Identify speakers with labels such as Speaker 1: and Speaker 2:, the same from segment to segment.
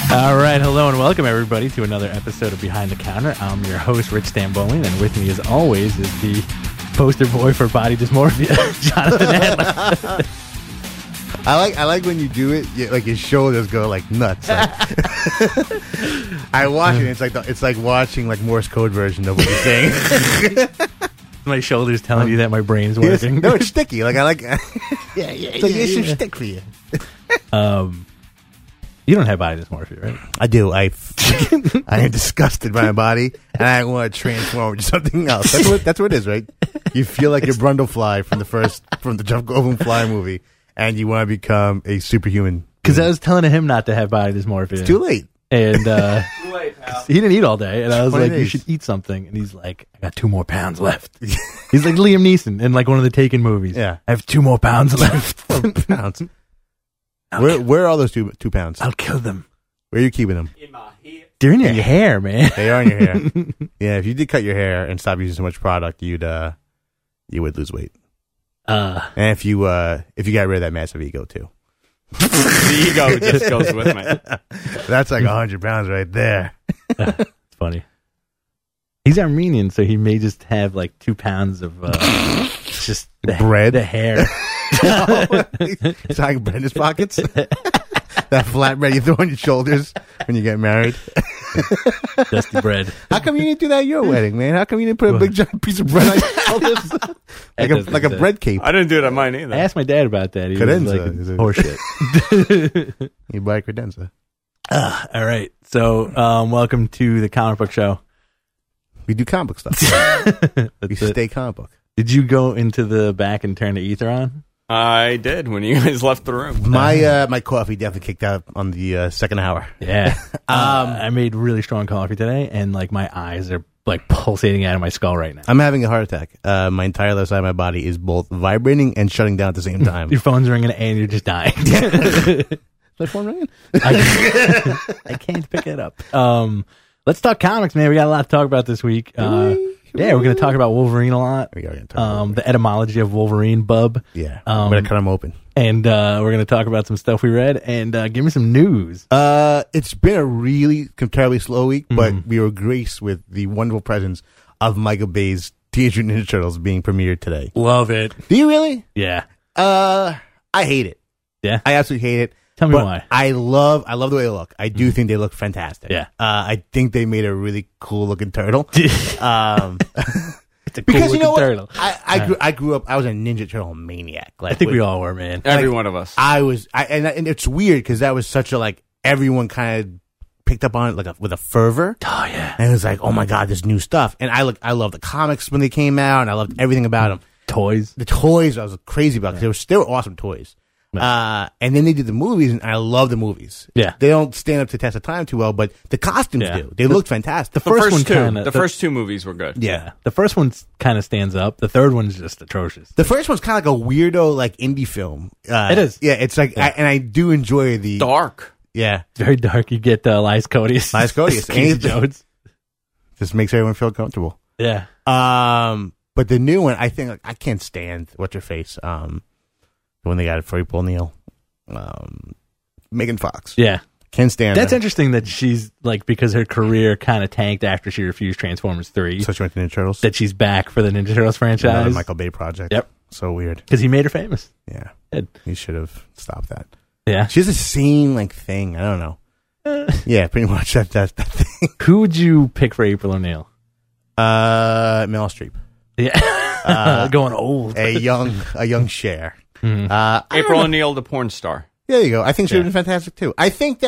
Speaker 1: All right, hello and welcome everybody to another episode of Behind the Counter. I'm your host, Rich Stambolian, and with me as always is the poster boy for body dysmorphia, Jonathan Adler.
Speaker 2: I like when you do it, like your shoulders go like nuts. Like, I watch it, and it's like watching like Morse code version of what you're saying.
Speaker 1: My shoulder's telling you that my brain's working.
Speaker 2: No, it's sticky. Like I like. It's like it's some stick for you.
Speaker 1: You don't have body dysmorphia, right?
Speaker 2: I do. I am disgusted by my body, and I want to transform into something else. That's what it is, right? You feel like you're Brundlefly from the Jeff Goldblum Fly movie, and you want to become a superhuman.
Speaker 1: Because I was telling him not to have body dysmorphia.
Speaker 2: It's too late.
Speaker 1: And
Speaker 3: Too late, pal.
Speaker 1: he didn't eat all day, and I was like,
Speaker 2: days.
Speaker 1: "You should eat something." And he's like, "I got 2 more pounds left." He's like Liam Neeson in like one of the Taken movies.
Speaker 2: Yeah.
Speaker 1: I have 2 more pounds left.
Speaker 2: Pounds. Where are all those 2 pounds?
Speaker 1: I'll kill them.
Speaker 2: Where are you keeping them?
Speaker 3: In my head.
Speaker 1: They're in your hair, man.
Speaker 2: They are in your hair. Yeah, if you did cut your hair and stop using so much product, you would lose weight. And if you got rid of that massive ego too,
Speaker 3: The ego just goes with me.
Speaker 2: that's like 100 pounds right there.
Speaker 1: It's funny. He's Armenian, so he may just have like 2 pounds of just
Speaker 2: Bread?
Speaker 1: the hair.
Speaker 2: It's like bread in his pockets. That flat bread you throw on your shoulders when you get married.
Speaker 1: Dusty bread.
Speaker 2: How come you didn't do that at your wedding, man? How come you didn't put a big giant piece of bread on your shoulders? like a bread cape.
Speaker 3: I didn't do it on mine either.
Speaker 1: I asked my dad about that. He
Speaker 2: Cadenza.
Speaker 1: was like, horseshit.
Speaker 2: You buy a credenza.
Speaker 1: All right. So, welcome to the comic book show.
Speaker 2: We do comic book stuff. We
Speaker 1: That's it.
Speaker 2: stay comic book.
Speaker 1: Did you go into the back and turn the ether on?
Speaker 3: I did when you guys left the room.
Speaker 2: My coffee definitely kicked out on the second hour.
Speaker 1: Yeah. I made really strong coffee today, and like my eyes are like pulsating out of my skull right now.
Speaker 2: I'm having a heart attack. My entire left side of my body is both vibrating and shutting down at the same time.
Speaker 1: Your phone's ringing, and you're just dying.
Speaker 2: Is my phone ringing?
Speaker 1: I can't pick it up. Let's talk comics, man. We got a lot to talk about this week. Yeah, we're going to talk about Wolverine a lot.
Speaker 2: We are gonna talk about
Speaker 1: The etymology of Wolverine, bub.
Speaker 2: Yeah, I'm going to cut them open.
Speaker 1: And we're going to talk about some stuff we read. And give me some news.
Speaker 2: It's been a really terribly slow week, but we were graced with the wonderful presence of Michael Bay's Teenage Mutant Ninja Turtles being premiered today.
Speaker 1: Love it.
Speaker 2: Do you really?
Speaker 1: Yeah.
Speaker 2: I hate it.
Speaker 1: Yeah?
Speaker 2: I absolutely hate it.
Speaker 1: Tell me
Speaker 2: But
Speaker 1: why.
Speaker 2: I love the way they look. I do think they look fantastic.
Speaker 1: Yeah.
Speaker 2: I think they made a really cool looking turtle.
Speaker 1: It's a
Speaker 2: Because
Speaker 1: cool
Speaker 2: you know
Speaker 1: looking
Speaker 2: what?
Speaker 1: turtle.
Speaker 2: I grew up. I was a Ninja Turtle maniac. Like
Speaker 1: I think we all were, man.
Speaker 3: Every one of us.
Speaker 2: and it's weird because that was such a like everyone kind of picked up on it like with a fervor.
Speaker 1: Oh, yeah.
Speaker 2: And it was like, oh my god, this new stuff. And I love the comics when they came out, and I loved everything about them.
Speaker 1: Toys.
Speaker 2: The toys I was crazy about because they were awesome toys. And then they did the movies, and I love the movies.
Speaker 1: Yeah.
Speaker 2: They don't stand up to the test of time too well, but the costumes do. They looked fantastic.
Speaker 1: The
Speaker 3: The
Speaker 1: first
Speaker 3: first
Speaker 1: one
Speaker 3: two.
Speaker 1: kinda-
Speaker 3: The first 2 movies were good.
Speaker 1: Yeah. The first one kind of stands up. The third one's just atrocious.
Speaker 2: The first one's kind of like a weirdo, like indie film.
Speaker 1: It is.
Speaker 2: Yeah, it's like, and I do enjoy the
Speaker 3: Dark.
Speaker 2: Yeah,
Speaker 1: It's very dark. You get Elias Codius.
Speaker 2: Elias Codius.
Speaker 1: Casey
Speaker 2: Anything.
Speaker 1: Jones.
Speaker 2: just makes everyone feel comfortable.
Speaker 1: Yeah.
Speaker 2: But the new one, I think I can't stand what's her face. When they got it for April O'Neil, Megan Fox.
Speaker 1: Yeah.
Speaker 2: Can't stand.
Speaker 1: That's
Speaker 2: her.
Speaker 1: interesting that she's like, because her career kind of tanked after she refused Transformers 3,
Speaker 2: So she went to Ninja Turtles.
Speaker 1: that she's back for the Ninja Turtles
Speaker 2: Another
Speaker 1: franchise.
Speaker 2: Michael Bay project.
Speaker 1: Yep.
Speaker 2: So weird.
Speaker 1: Because he made her famous.
Speaker 2: Yeah.
Speaker 1: Good.
Speaker 2: He should have stopped that.
Speaker 1: Yeah.
Speaker 2: She has the same like thing. I don't know. Yeah, pretty much that thing.
Speaker 1: Who would you pick for April O'Neil?
Speaker 2: Meryl Streep.
Speaker 1: Yeah. Going old.
Speaker 2: A young Cher.
Speaker 3: April O'Neil, the porn star.
Speaker 2: There you go. I think she would have been fantastic too. I think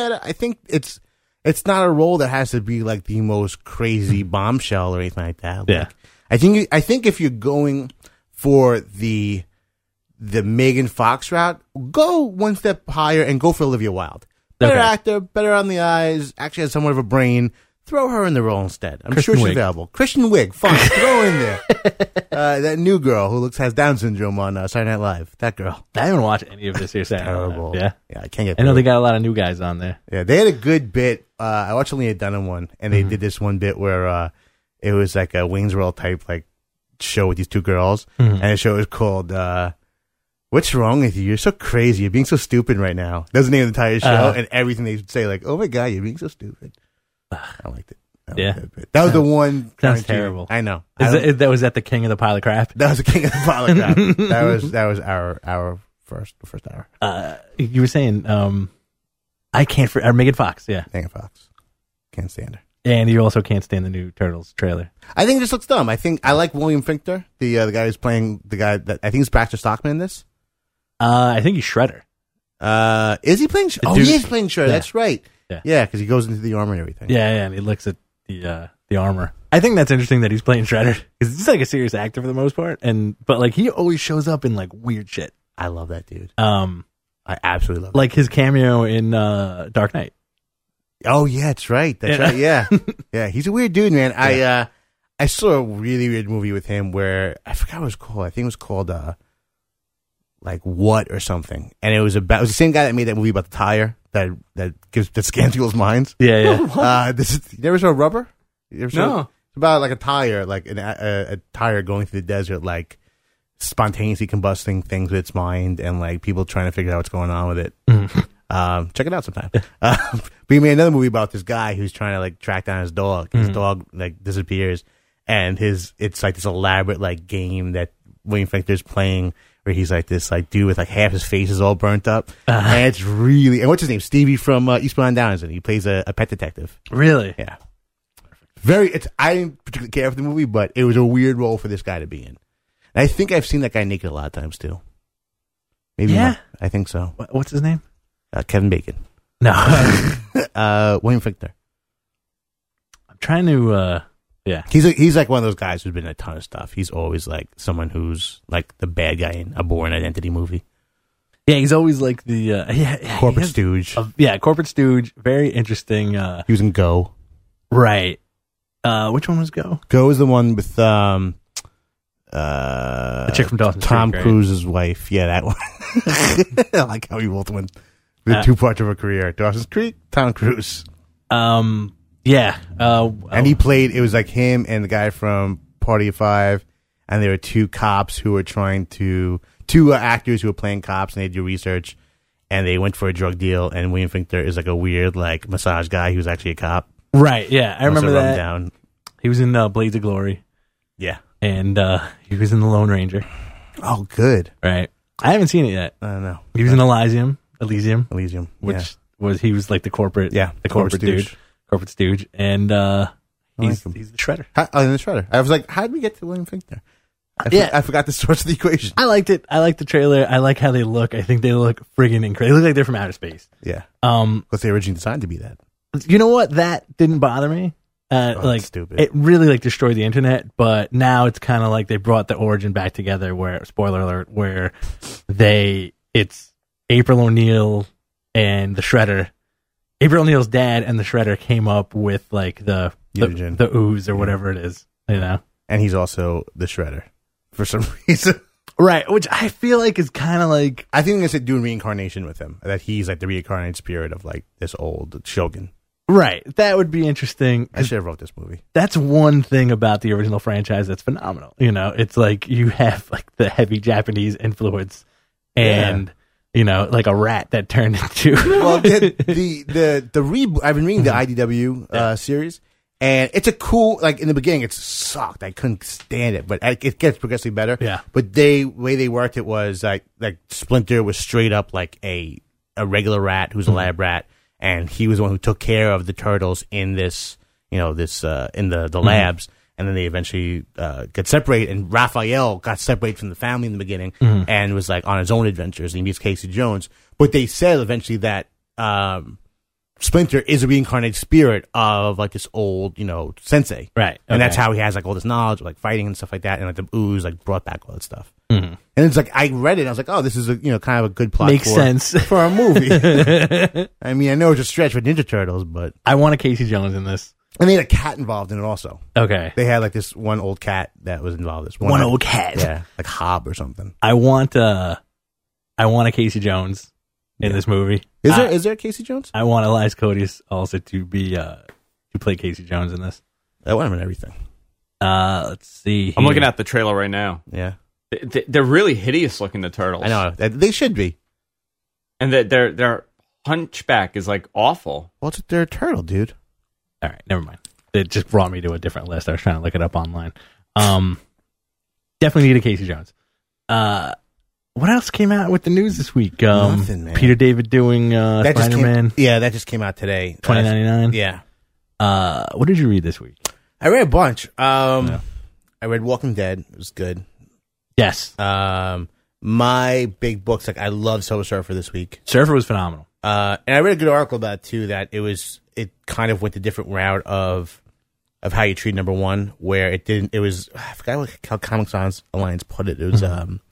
Speaker 2: it's not a role that has to be like the most crazy bombshell or anything like that. Like,
Speaker 1: Yeah.
Speaker 2: I think if you're going for the Megan Fox route, go one step higher and go for Olivia Wilde. Better
Speaker 1: Okay.
Speaker 2: actor, better on the eyes, actually has somewhat of a brain. Throw her in the role instead. I'm
Speaker 1: Kristen
Speaker 2: sure she's
Speaker 1: Wiig.
Speaker 2: available. Kristen Wiig, fine. Throw in there. That new girl who has Down syndrome on Saturday Night Live. That girl.
Speaker 1: I haven't watched any of this here Saturday Night Live.
Speaker 2: Terrible.
Speaker 1: Yeah.
Speaker 2: Yeah, I can't get
Speaker 1: I know
Speaker 2: through
Speaker 1: they
Speaker 2: it.
Speaker 1: got a lot of new guys on there.
Speaker 2: Yeah, they had a good bit. I watched Lena Dunham one, and they did this one bit where it was like a Wayne's World type like show with these two girls, and the show was called What's wrong with you? You're so crazy. You're being so stupid right now. That's the name of the entire show, and everything they say, like, oh my God, you're being so stupid. I liked it. That was the one.
Speaker 1: Sounds terrible.
Speaker 2: I know.
Speaker 1: That was at the King of the Pile of Crap.
Speaker 2: That was the King of the Pile of Crap. that was our first hour.
Speaker 1: You were saying, I can't. Megan Fox, yeah.
Speaker 2: Megan Fox. Can't stand her.
Speaker 1: And you also can't stand the new Turtles trailer.
Speaker 2: I think it just looks dumb. I like William Fichtner, the guy who's playing the guy that I think is Baxter Stockman in this.
Speaker 1: I think he's Shredder.
Speaker 2: Is he playing? He is playing Shredder. Yeah. That's right. Yeah, because he goes into the armor and everything.
Speaker 1: Yeah, and he looks at the armor. I think that's interesting that he's playing Shredder because he's like a serious actor for the most part, but like he always shows up in like weird shit.
Speaker 2: I love that dude. I absolutely love.
Speaker 1: Like his cameo in Dark Knight.
Speaker 2: Oh yeah, that's right. That's right. Yeah, yeah. He's a weird dude, man. Yeah. I saw a really weird movie with him where I forgot what it was called. I think it was called like What or something, and it was the same guy that made that movie about the tire that scans people's minds.
Speaker 1: Yeah.
Speaker 2: You never saw Rubber?
Speaker 3: No.
Speaker 2: It's about like a tire, like a tire going through the desert, like spontaneously combusting things with its mind, and like people trying to figure out what's going on with it. Check it out sometime. But he made another movie about this guy who's trying to like track down his dog. His dog like disappears, and it's like this elaborate like game that William Fichtner's playing, where he's like this like dude with like half his face is all burnt up, and it's really, and what's his name? Stevie from Eastbound and Down is in it. He plays a pet detective.
Speaker 1: Really?
Speaker 2: Yeah. I didn't particularly care for the movie, but it was a weird role for this guy to be in. And I think I've seen that guy naked a lot of times too. Maybe
Speaker 1: yeah,
Speaker 2: not. I think so.
Speaker 1: What's his name?
Speaker 2: Kevin Bacon.
Speaker 1: No.
Speaker 2: William Fichtner.
Speaker 1: I'm trying to. Yeah.
Speaker 2: He's like one of those guys who's been in a ton of stuff. He's always like someone who's like the bad guy in a Bourne Identity movie.
Speaker 1: Yeah, he's always like the
Speaker 2: corporate stooge.
Speaker 1: Corporate stooge. Very interesting.
Speaker 2: He was in Go.
Speaker 1: Right. Which one was Go?
Speaker 2: Go is the one with
Speaker 1: the chick from Dawson's
Speaker 2: Tom
Speaker 1: Creek, right?
Speaker 2: Cruise's wife. Yeah, that one. I like how he both went with two parts of a career. Dawson's Creek, Tom Cruise.
Speaker 1: Yeah.
Speaker 2: And he played, it was like him and the guy from Party of Five, and there were two cops who were two actors who were playing cops, and they do research, and they went for a drug deal, and William Fichtner is like a weird like massage guy who's actually a cop.
Speaker 1: Right, yeah. I remember that.
Speaker 2: Down.
Speaker 1: He was in Blades of Glory.
Speaker 2: Yeah.
Speaker 1: And he was in The Lone Ranger.
Speaker 2: Oh, good.
Speaker 1: Right. I haven't seen it yet.
Speaker 2: I don't know.
Speaker 1: He was in Elysium,
Speaker 2: which
Speaker 1: he was like the corporate, the corporate dude. Corporate stooge, and he's the Shredder.
Speaker 2: In the Shredder. I was like, how did we get to William Fichtner? I forgot the source of the equation.
Speaker 1: I liked it. I liked the trailer. I like how they look. I think they look friggin' incredible. They look like they're from outer space.
Speaker 2: Yeah. Because they originally designed to be that.
Speaker 1: You know what? That didn't bother me. Like
Speaker 2: stupid.
Speaker 1: It really like destroyed the internet, but now it's kind of like they brought the origin back together. Where spoiler alert, where it's April O'Neil and the Shredder. April O'Neil's dad and the Shredder came up with like the ooze or whatever it is, you know.
Speaker 2: And he's also the Shredder for some reason,
Speaker 1: right? Which I feel like is kind of like,
Speaker 2: I think they doing reincarnation with him. That he's like the reincarnated spirit of like this old Shogun.
Speaker 1: Right. That would be interesting.
Speaker 2: I should have wrote this movie.
Speaker 1: That's one thing about the original franchise that's phenomenal. You know, it's like you have like the heavy Japanese influence and. Yeah. You know, like a rat that turned into.
Speaker 2: Well, the reboot. I've been reading the IDW series, and it's a cool. Like in the beginning, it sucked. I couldn't stand it, but it gets progressively better.
Speaker 1: Yeah.
Speaker 2: But the way they worked it was like Splinter was straight up like a regular rat who's a lab rat, and he was the one who took care of the turtles in this, in the labs. And then they eventually get separated, and Raphael got separated from the family in the beginning and was like on his own adventures. And he meets Casey Jones. But they said eventually that Splinter is a reincarnated spirit of like this old, sensei.
Speaker 1: Right.
Speaker 2: And that's how he has like all this knowledge, like fighting and stuff like that. And like the ooze like brought back all that stuff. Mm-hmm. And it's like, I read it and I was like, oh, this is a, kind of a good plot.
Speaker 1: Makes sense.
Speaker 2: For a movie. I mean, I know it's a stretch with Ninja Turtles, but.
Speaker 1: I want a Casey Jones in this.
Speaker 2: And they had a cat involved in it also.
Speaker 1: Okay.
Speaker 2: They had like this one old cat that was involved. This
Speaker 1: one old cat.
Speaker 2: Yeah. Like Hob or something.
Speaker 1: I want a Casey Jones in this movie.
Speaker 2: Is there a Casey Jones?
Speaker 1: I want Elias Koteas also to be to play Casey Jones in this.
Speaker 2: I want him in everything.
Speaker 1: Let's see.
Speaker 3: I'm looking at the trailer right now.
Speaker 2: Yeah.
Speaker 3: They're really hideous looking, the turtles.
Speaker 2: I know they should be.
Speaker 3: And their hunchback is like awful.
Speaker 2: Well, they're a turtle, dude.
Speaker 1: All right, never mind. It just brought me to a different list. I was trying to look it up online. Definitely need a Casey Jones. What else came out with the news this week?
Speaker 2: Nothing, man.
Speaker 1: Peter David doing Spider-Man.
Speaker 2: Yeah, that just came out today.
Speaker 1: 2099.
Speaker 2: Yeah.
Speaker 1: What did you read this week?
Speaker 2: I read a bunch. I read Walking Dead. It was good.
Speaker 1: Yes.
Speaker 2: My big books, like I love Silver Surfer this week.
Speaker 1: Surfer was phenomenal.
Speaker 2: And I read a good article about it too, that it kind of went a different route of how you treat number one, where it was, I forgot how Comics Alliance put it. It was,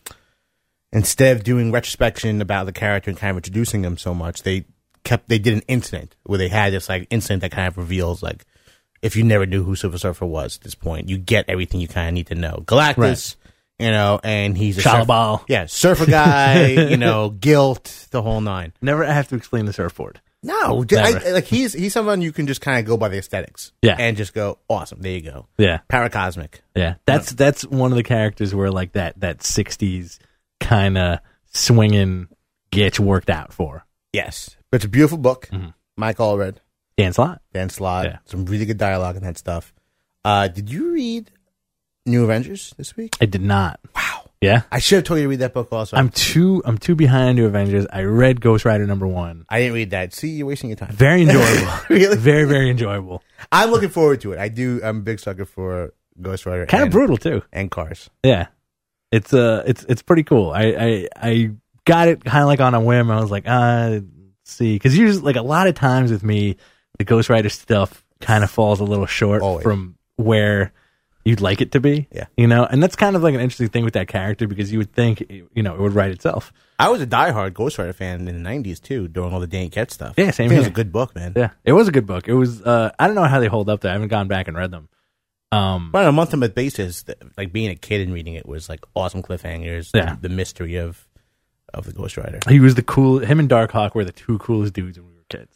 Speaker 2: instead of doing retrospection about the character and kind of introducing him so much, they did an incident where they had this like incident that kind of reveals, like, if you never knew who Silver Surfer was at this point, you get everything you kind of need to know. Galactus, right. And he's a
Speaker 1: Shalabal.
Speaker 2: surfer guy, guilt, the whole nine.
Speaker 1: Never have to explain the surfboard.
Speaker 2: No, he's someone you can just kind of go by the aesthetics, and just go awesome. There you go, paracosmic.
Speaker 1: Yeah, that's one of the characters where like that 60s kind of swinging gets worked out for.
Speaker 2: Yes, but it's a beautiful book.
Speaker 1: Mm-hmm.
Speaker 2: Mike Allred,
Speaker 1: Dan Slott,
Speaker 2: some really good dialogue and that stuff. Did you read New Avengers this week?
Speaker 1: I did not.
Speaker 2: Wow.
Speaker 1: Yeah,
Speaker 2: I should have told you to read that book also.
Speaker 1: I'm too behind New Avengers. I read Ghost Rider #1.
Speaker 2: I didn't read that. See, you're wasting your time.
Speaker 1: Very enjoyable.
Speaker 2: Really?
Speaker 1: Very, very enjoyable.
Speaker 2: I'm looking forward to it. I'm a big sucker for Ghost Rider.
Speaker 1: Kind of brutal too.
Speaker 2: And Cars.
Speaker 1: Yeah. It's pretty cool. I got it kind of like on a whim. I was like, let's see, because usually like a lot of times with me, the Ghost Rider stuff kind of falls a little short from where you'd like it to be.
Speaker 2: Yeah.
Speaker 1: And that's kind of like an interesting thing with that character, because you would think, it would write itself.
Speaker 2: I was a diehard Ghost Rider fan in the 90s too, during all the Danny Ketch stuff.
Speaker 1: Yeah, same
Speaker 2: here. It
Speaker 1: was
Speaker 2: a good book, man.
Speaker 1: Yeah, it was a good book. It was, I don't know how they hold up there. I haven't gone back and read them.
Speaker 2: But on a month-to-month basis, like being a kid and reading it was like awesome cliffhangers.
Speaker 1: Yeah.
Speaker 2: The mystery of the Ghost Rider.
Speaker 1: He was him and Darkhawk were the two coolest dudes when we were kids.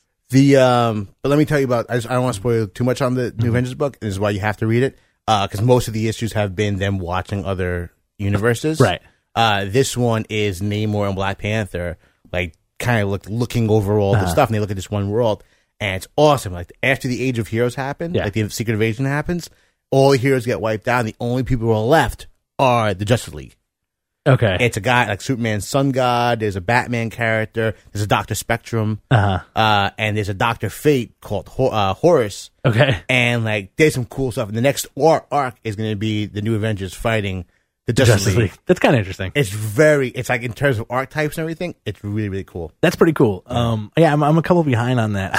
Speaker 2: But let me tell you about, I don't want to spoil too much on the New Avengers book. This is why you have to read it. Because most of the issues have been them watching other universes.
Speaker 1: Right.
Speaker 2: This one is Namor and Black Panther, like kind of looking over all the stuff, and they look at this one world, and it's awesome. Like after the Age of Heroes happened, like the Secret Invasion happens, all the heroes get wiped out, and the only people who are left are the Justice League.
Speaker 1: Okay.
Speaker 2: It's a guy like Superman's sun god. There's a Batman character. There's a Dr. Spectrum. And there's a Dr. Fate called Horus.
Speaker 1: Okay.
Speaker 2: And like, there's some cool stuff. And the next arc is going to be the New Avengers fighting the Justice League.
Speaker 1: That's kind of interesting.
Speaker 2: It's like in terms of archetypes and everything, it's really, really cool.
Speaker 1: That's pretty cool. I'm a couple behind on that.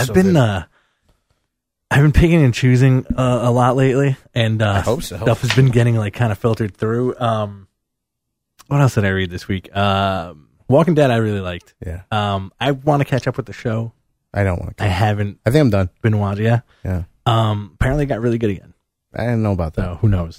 Speaker 1: I've been picking and choosing a lot lately, and
Speaker 2: I hope so.
Speaker 1: Stuff has been getting like kind of filtered through. What else did I read this week? Walking Dead I really liked.
Speaker 2: Yeah.
Speaker 1: I want to catch up with the show.
Speaker 2: I don't want to.
Speaker 1: I haven't.
Speaker 2: I think I'm done.
Speaker 1: Been watching. Yeah.
Speaker 2: Yeah.
Speaker 1: Apparently it got really good again.
Speaker 2: I didn't know about that.
Speaker 1: So who knows?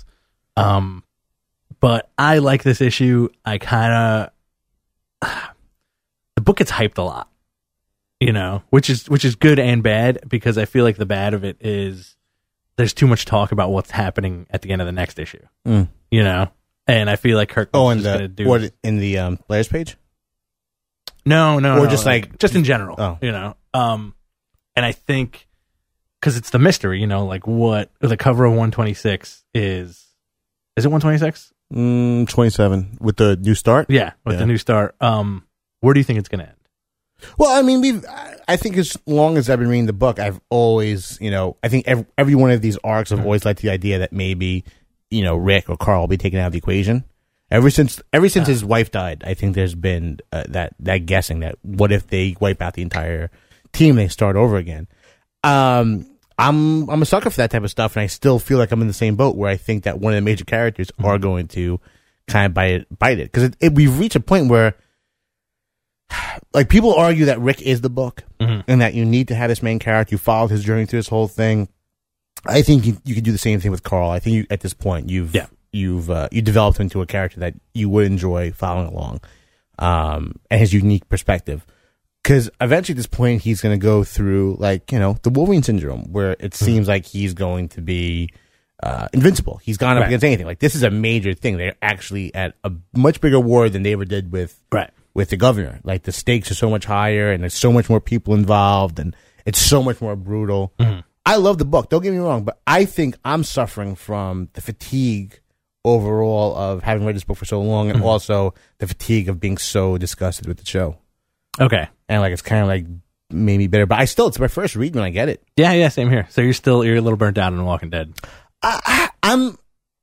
Speaker 1: But I like this issue. I kind of the book gets hyped a lot, which is good and bad, because I feel like the bad of it is there's too much talk about what's happening at the end of the next issue. And I feel like Kirk is going to do
Speaker 2: what in the players page.
Speaker 1: No,
Speaker 2: or just like
Speaker 1: just in general. And I think because it's the mystery, like what the cover of 126 is. Is it 126?
Speaker 2: 27 with the new start.
Speaker 1: Yeah, with the new start. Where do you think it's going to end?
Speaker 2: Well, I mean, I think as long as I've been reading the book, I've always, I think every one of these arcs, I've always liked the idea that maybe, Rick or Carl will be taken out of the equation. Ever since his wife died, I think there's been that guessing that what if they wipe out the entire team, they start over again. I'm a sucker for that type of stuff, and I still feel like I'm in the same boat where I think that one of the major characters are going to kind of bite it, because we've reached a point where, like, people argue that Rick is the book, and that you need to have this main character. You followed his journey through this whole thing. I think you can do the same thing with Carl. I think at this point you've developed into a character that you would enjoy following along, and his unique perspective. Because eventually at this point he's going to go through, like, the Wolverine syndrome, where it seems like he's going to be Invincible. He's gone up
Speaker 1: Right.
Speaker 2: against anything. Like, this is a major thing. They're actually at a much bigger war than they ever did with the governor. Like, the stakes are so much higher, and there's so much more people involved, and it's so much more brutal.
Speaker 1: Mm-hmm.
Speaker 2: I love the book. Don't get me wrong, but I think I'm suffering from the fatigue overall of having read this book for so long, and also the fatigue of being so disgusted with the show.
Speaker 1: Okay.
Speaker 2: And like, it's kind of like made me bitter, but it's my first read when I get it.
Speaker 1: Yeah, same here. So you're a little burnt out on Walking Dead.
Speaker 2: I'm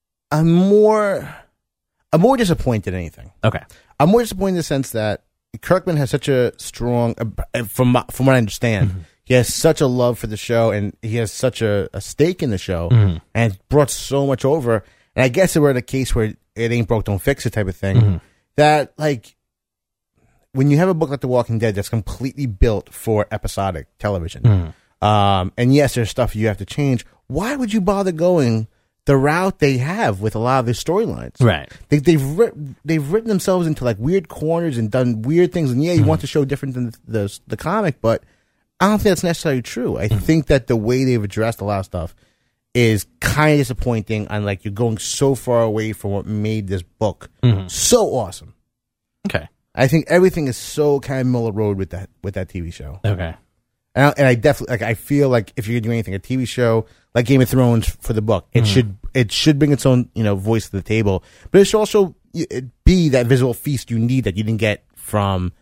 Speaker 2: more disappointed than anything.
Speaker 1: Okay.
Speaker 2: I'm more disappointed in the sense that Kirkman has such a strong, from what I understand, he has such a love for the show, and he has such a stake in the show, and brought so much over. And I guess if we're in a case where it ain't broke, don't fix it type of thing, that, like, when you have a book like The Walking Dead that's completely built for episodic television, and yes, there's stuff you have to change, why would you bother going the route they have with a lot of their storylines?
Speaker 1: Right.
Speaker 2: They've written themselves into like weird corners and done weird things. And yeah, you want the show different than the comic, but I don't think that's necessarily true. I think that the way they've addressed a lot of stuff is kind of disappointing. And like, you're going so far away from what made this book so awesome.
Speaker 1: Okay.
Speaker 2: I think everything is so kind of middle of the road with that TV show.
Speaker 1: Okay.
Speaker 2: And I definitely, like, I feel like if you're doing anything, a TV show like Game of Thrones for the book, it should bring its own, voice to the table, but it should also be that visual feast you need that you didn't get from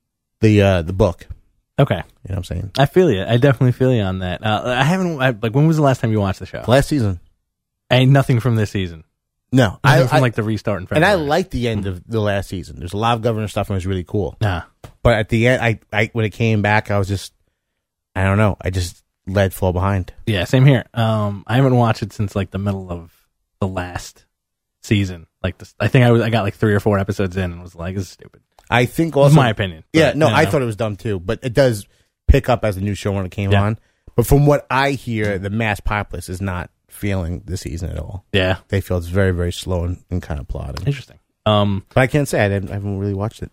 Speaker 2: the book.
Speaker 1: Okay.
Speaker 2: You know what I'm saying?
Speaker 1: I feel you. I definitely feel you on that. When was the last time you watched the show?
Speaker 2: Last season.
Speaker 1: Ain't nothing from this season.
Speaker 2: No.
Speaker 1: Nothing from like the restart in February.
Speaker 2: And I liked the end of the last season. There's a lot of governor stuff and it was really cool.
Speaker 1: Nah.
Speaker 2: But at the end, I when it came back, I was just, I don't know. I just let it fall behind.
Speaker 1: Yeah, same here. I haven't watched it since like the middle of the last season. Like I think I got like 3 or 4 episodes in and was like, this is stupid.
Speaker 2: I think also,
Speaker 1: my opinion.
Speaker 2: Yeah, no, I thought it was dumb too, but it does pick up as the new show when it came on. But from what I hear, the mass populace is not feeling the season at all.
Speaker 1: Yeah.
Speaker 2: They feel it's very, very slow and kind of plodding.
Speaker 1: Interesting.
Speaker 2: But I can't say I haven't really watched it.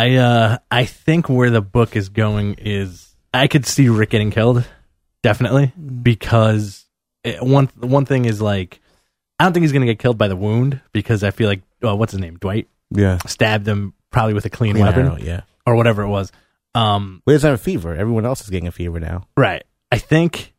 Speaker 1: I think where the book is going is I could see Rick getting killed, definitely, because one thing is like, I don't think he's going to get killed by the wound because I feel like, what's his name? Dwight?
Speaker 2: Yeah.
Speaker 1: Stabbed him probably with a clean weapon.
Speaker 2: Arrow, yeah.
Speaker 1: Or whatever it was.
Speaker 2: Well, he doesn't have a fever. Everyone else is getting a fever now.
Speaker 1: Right. I think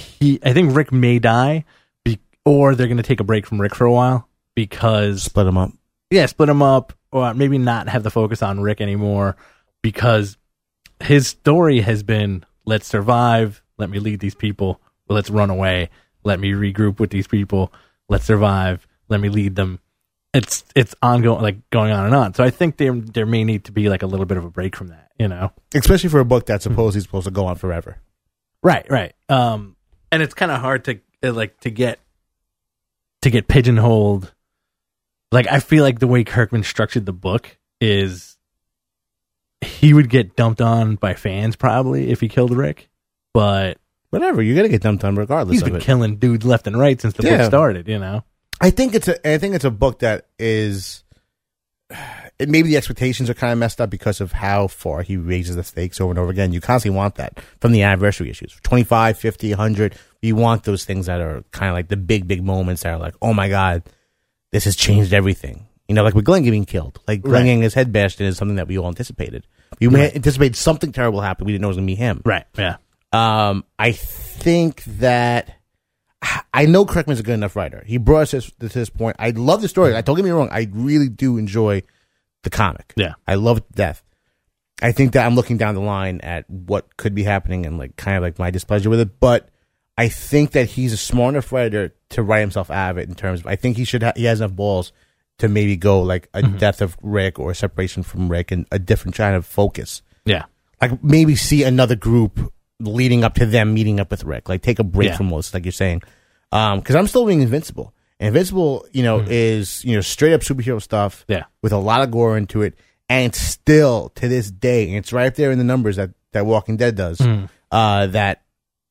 Speaker 1: Rick may die, or they're going to take a break from Rick for a while because
Speaker 2: split him up.
Speaker 1: Yeah, split him up, or maybe not have the focus on Rick anymore because his story has been, let's survive, let me lead these people, let's run away, let me regroup with these people, let's survive, let me lead them. It's ongoing, like going on and on. So I think there may need to be like a little bit of a break from that,
Speaker 2: especially for a book that's supposed to go on forever.
Speaker 1: Right. And it's kind of hard to get pigeonholed. Like, I feel like the way Kirkman structured the book is he would get dumped on by fans probably if he killed Rick, but
Speaker 2: whatever, you're gonna get dumped on regardless.
Speaker 1: He's been killing dudes left and right since the book started.
Speaker 2: I think it's a book that is. Maybe the expectations are kind of messed up because of how far he raises the stakes over and over again. You constantly want that from the anniversary issues. 25, 50, 100. You want those things that are kind of like the big moments that are like, oh my God, this has changed everything. Like with Glenn getting killed. Like Glenn getting his head bashed in is something that we all anticipated. You may anticipate something terrible happened. We didn't know it was going to be him.
Speaker 1: Right, yeah.
Speaker 2: I think that I know Kirkman's a good enough writer. He brought us to this point. I love the story. Don't get me wrong. I really do enjoy the comic.
Speaker 1: Yeah.
Speaker 2: I love it to death. I think that I'm looking down the line at what could be happening and like kind of like my displeasure with it. But I think that he's a smart enough writer to write himself out of it in terms of, I think he has enough balls to maybe go like a death of Rick or a separation from Rick and a different kind of focus.
Speaker 1: Yeah.
Speaker 2: Like maybe see another group leading up to them meeting up with Rick. Like take a break from most, like you're saying. Because I'm still reading Invincible. Invincible, is, straight up superhero stuff with a lot of gore into it. And still, to this day, and it's right up there in the numbers that Walking Dead does, that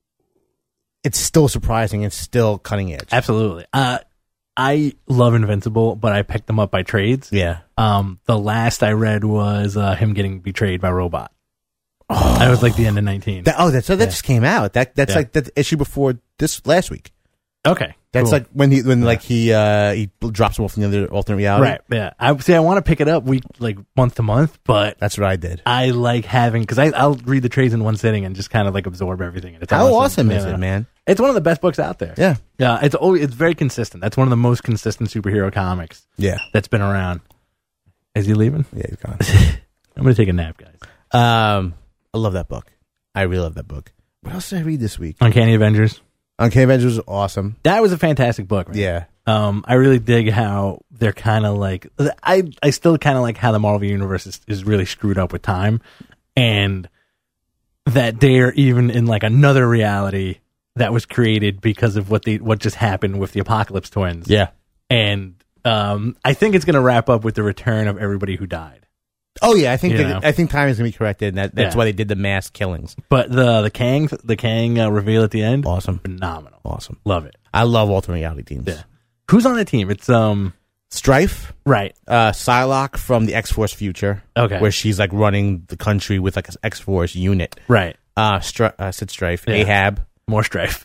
Speaker 2: it's still surprising and still cutting edge.
Speaker 1: Absolutely. I love Invincible, but I picked them up by trades.
Speaker 2: Yeah.
Speaker 1: The last I read was him getting betrayed by Robot. Oh. That was like the end of 19.
Speaker 2: That just came out. That's like the issue before this last week.
Speaker 1: Okay.
Speaker 2: That's
Speaker 1: cool.
Speaker 2: like when he drops him off in the other alternate reality.
Speaker 1: Right. Yeah. I want to pick it up month to month, but
Speaker 2: That's what I did.
Speaker 1: I like having because I'll read the trades in one sitting and just kind of like absorb everything. And it's
Speaker 2: How awesome is it, man?
Speaker 1: It's one of the best books out there.
Speaker 2: Yeah.
Speaker 1: Yeah. It's very consistent. That's one of the most consistent superhero comics
Speaker 2: Yeah.
Speaker 1: that's been around. Is he leaving?
Speaker 2: Yeah, he's gone.
Speaker 1: I'm gonna take a nap, guys.
Speaker 2: I love that book. I really love that book. What else did I read this week?
Speaker 1: Uncanny Avengers.
Speaker 2: Uncanny Avengers was awesome.
Speaker 1: That was a fantastic book. Right?
Speaker 2: Yeah.
Speaker 1: I really dig how they're kind of like I still kind of like how the Marvel universe is really screwed up with time, and that they're even in like another reality that was created because of what just happened with the Apocalypse Twins.
Speaker 2: Yeah.
Speaker 1: And I think it's gonna wrap up with the return of everybody who died.
Speaker 2: Oh yeah, I think
Speaker 1: You know?
Speaker 2: I think time is gonna be corrected, and that's
Speaker 1: Yeah.
Speaker 2: why they did the mass killings.
Speaker 1: But the Kang reveal at the end,
Speaker 2: Awesome.
Speaker 1: phenomenal,
Speaker 2: Awesome.
Speaker 1: love it.
Speaker 2: I love alternate reality teams.
Speaker 1: Yeah. Who's on the team? It's
Speaker 2: Strife,
Speaker 1: right.
Speaker 2: Psylocke from the X-Force future.
Speaker 1: Okay.
Speaker 2: Where she's like running the country with like an X-Force unit.
Speaker 1: Right.
Speaker 2: Said Strife.
Speaker 1: Yeah.
Speaker 2: Ahab.
Speaker 1: More strife.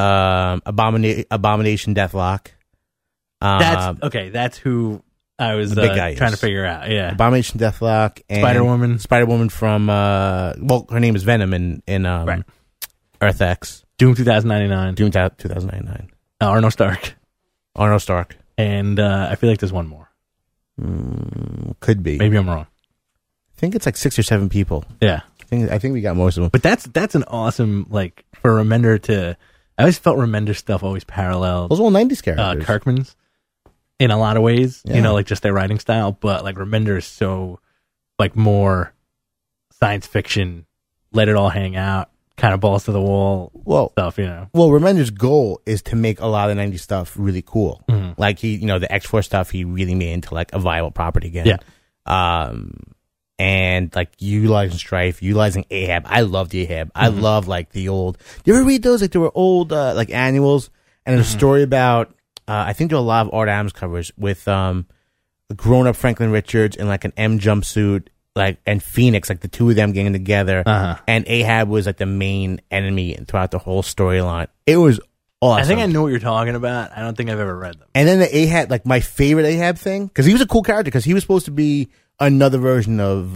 Speaker 2: Abomination Deathlock.
Speaker 1: That's okay. That's who I was
Speaker 2: the big guy
Speaker 1: trying
Speaker 2: is.
Speaker 1: to figure out. Yeah.
Speaker 2: Abomination Deathlock and
Speaker 1: Spider-Woman.
Speaker 2: Spider-Woman from well, her name is Venom in
Speaker 1: Right.
Speaker 2: Earth X.
Speaker 1: Doom 2099.
Speaker 2: Doom 2099.
Speaker 1: Arno Stark.
Speaker 2: Arnold Stark.
Speaker 1: And I feel like there's one more.
Speaker 2: Could be.
Speaker 1: Maybe I'm wrong.
Speaker 2: I think it's like 6 or 7 people.
Speaker 1: Yeah.
Speaker 2: I think we got most of them.
Speaker 1: But that's an awesome like for Remender to. I always felt Remender stuff always paralleled
Speaker 2: Those are all 90s characters.
Speaker 1: Kirkman's in a lot of ways.
Speaker 2: Yeah.
Speaker 1: You know, like just their writing style. But like Remender is so like more science fiction. Let it all hang out. Kind of balls to the wall stuff. You know.
Speaker 2: Well, Remender's goal is to make a lot of the 90s stuff really cool.
Speaker 1: Mm-hmm.
Speaker 2: Like the X-Force stuff, he really made into like a viable property again.
Speaker 1: Yeah.
Speaker 2: And like utilizing Strife, utilizing Ahab. I loved Ahab. I
Speaker 1: Mm-hmm.
Speaker 2: love like the old. Do you ever read those? Like there were old like annuals, and there's a story about. I think there are a lot of Art Adams covers with grown-up Franklin Richards in like an M jumpsuit, like and Phoenix, like the two of them getting together, and Ahab was like the main enemy throughout the whole storyline. It was awesome.
Speaker 1: I think I know what you're talking about. I don't think I've ever read them.
Speaker 2: And then the Ahab, like my favorite Ahab thing, because he was a cool character, because he was supposed to be another version of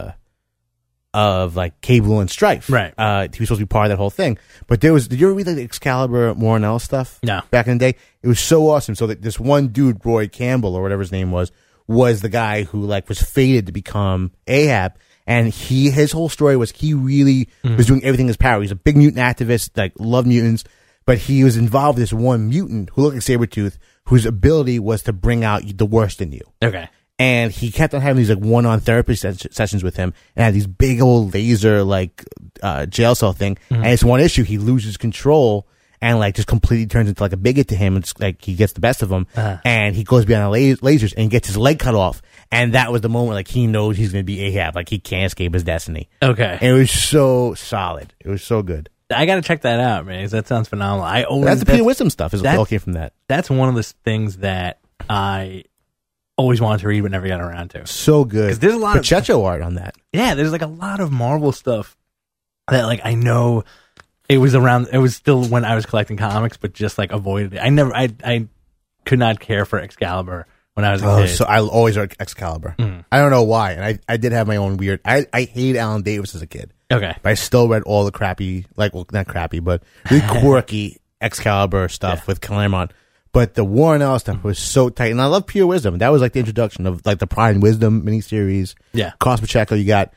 Speaker 2: like Cable and Strife.
Speaker 1: Right.
Speaker 2: He was supposed to be part of that whole thing. But did you ever read like the Excalibur Morinell stuff?
Speaker 1: No.
Speaker 2: Back in the day? It was so awesome. So that this one dude, Roy Campbell, or whatever his name was the guy who like was fated to become Ahab. And his whole story was he really was doing everything in his power. He was a big mutant activist, like loved mutants, but he was involved with this one mutant who looked like Sabretooth, whose ability was to bring out the worst in you.
Speaker 1: Okay.
Speaker 2: And he kept on having these like one-on therapy sessions with him, and had these big old laser like jail cell thing. And it's one issue he loses control and like just completely turns into like a bigot to him. It's like he gets the best of him, and he goes beyond the lasers and gets his leg cut off. And that was the moment like he knows he's going to be Ahab, like he can't escape his destiny.
Speaker 1: Okay.
Speaker 2: And it was so solid. It was so good.
Speaker 1: I got to check that out, man. 'Cause that sounds phenomenal.
Speaker 2: That's the Peter Wisdom stuff. Is all came from that.
Speaker 1: That's one of the things that I always wanted to read but never got around to.
Speaker 2: So good.
Speaker 1: 'Cause there's a lot of
Speaker 2: Pacheco art on that.
Speaker 1: Yeah, there's like a lot of Marvel stuff that like I know it was around. It was still when I was collecting comics, but just like avoided it. I could not care for Excalibur when I was a kid.
Speaker 2: So I always read Excalibur. I don't know why. And I did have my own weird. I hated Alan Davis as a kid.
Speaker 1: Okay.
Speaker 2: But I still read all the crappy, like, well, not crappy, but really quirky Excalibur stuff with Claremont. But the Warren Ellis stuff was so tight. And I love Pure Wisdom. That was like the introduction of like the Pride and Wisdom miniseries.
Speaker 1: Yeah.
Speaker 2: Cos Pacheco, you got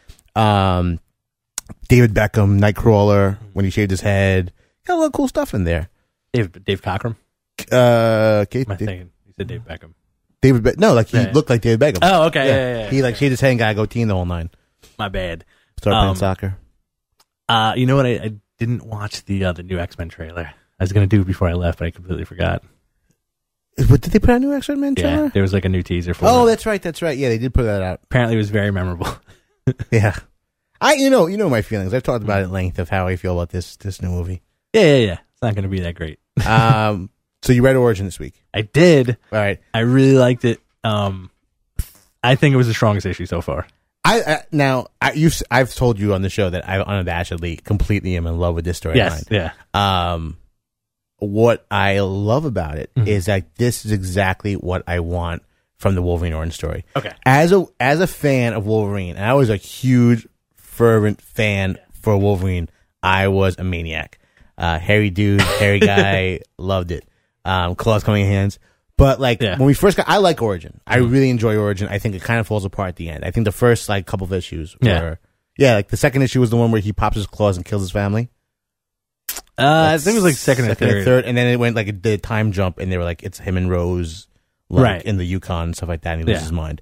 Speaker 2: David Beckham, Nightcrawler, when he shaved his head. Got a lot of cool stuff in there.
Speaker 1: Dave Cockrum.
Speaker 2: Kate,
Speaker 1: Am I thinking? You said Dave Beckham.
Speaker 2: No, like he looked like David Beckham.
Speaker 1: Oh, okay. Yeah.
Speaker 2: He like shaved his head and got a goatee in the whole nine.
Speaker 1: My bad.
Speaker 2: Started playing soccer.
Speaker 1: You know what? I didn't watch the new X-Men trailer. I was going to do it before I left, but I completely forgot.
Speaker 2: What, did they put out a new X-Men trailer?
Speaker 1: Yeah, there was like a new teaser for
Speaker 2: Oh,
Speaker 1: it.
Speaker 2: that's right. Yeah, they did put that out.
Speaker 1: Apparently it was very memorable.
Speaker 2: Yeah. You know my feelings. I've talked about it at length of how I feel about this new movie.
Speaker 1: Yeah. It's not going to be that great.
Speaker 2: So you read Origin this week?
Speaker 1: I did.
Speaker 2: All right.
Speaker 1: I really liked it. I think it was the strongest issue so far.
Speaker 2: I've told you on the show that I unabashedly completely am in love with this storyline.
Speaker 1: Yes. Yeah.
Speaker 2: what I love about it is that this is exactly what I want from the Wolverine origin story.
Speaker 1: Okay.
Speaker 2: As a fan of Wolverine, and I was a huge, fervent fan for Wolverine, I was a maniac. Hairy dude, hairy guy, loved it. Claws coming in hands. But when we first got, I like Origin. I really enjoy Origin. I think it kind of falls apart at the end. I think the first couple of issues were, like the second issue was the one where he pops his claws and kills his family.
Speaker 1: I think it was second or third.
Speaker 2: And then it went the time jump, and they were it's him and Rose, in the Yukon and stuff like that, and he loses his mind.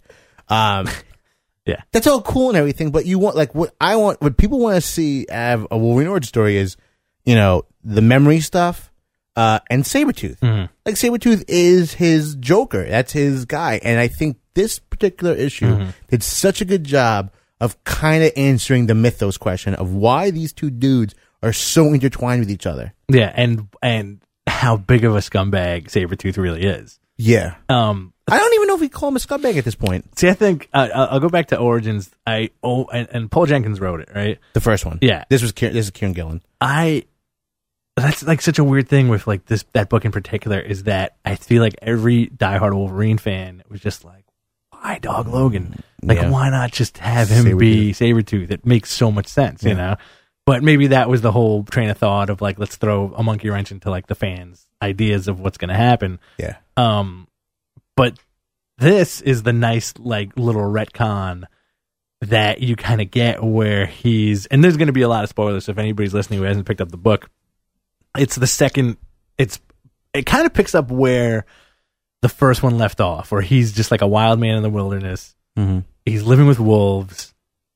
Speaker 1: Yeah,
Speaker 2: that's all cool and everything, but you want what people want to see have a Wolverine origin story is, the memory stuff, and Sabretooth. Sabretooth is his Joker. That's his guy, and I think this particular issue did such a good job of kind of answering the mythos question of why these two dudes are so intertwined with each other.
Speaker 1: Yeah, and how big of a scumbag Sabretooth really is.
Speaker 2: Yeah. I don't even know if we call him a scumbag at this point.
Speaker 1: See, I think I'll go back to Origins. And Paul Jenkins wrote it, right?
Speaker 2: The first one.
Speaker 1: Yeah.
Speaker 2: This is Kieran Gillen.
Speaker 1: That's such a weird thing with that book in particular is that I feel like every diehard Wolverine fan was just like, why Dog Logan? Why not just have him be Sabretooth? It makes so much sense, you know? But maybe that was the whole train of thought of let's throw a monkey wrench into the fans' ideas of what's going to happen.
Speaker 2: Yeah.
Speaker 1: But this is the nice little retcon that you kind of get where and there's going to be a lot of spoilers. So if anybody's listening who hasn't picked up the book, it's the second. It kind of picks up where the first one left off, where he's just a wild man in the wilderness. Mm-hmm. He's living with wolves.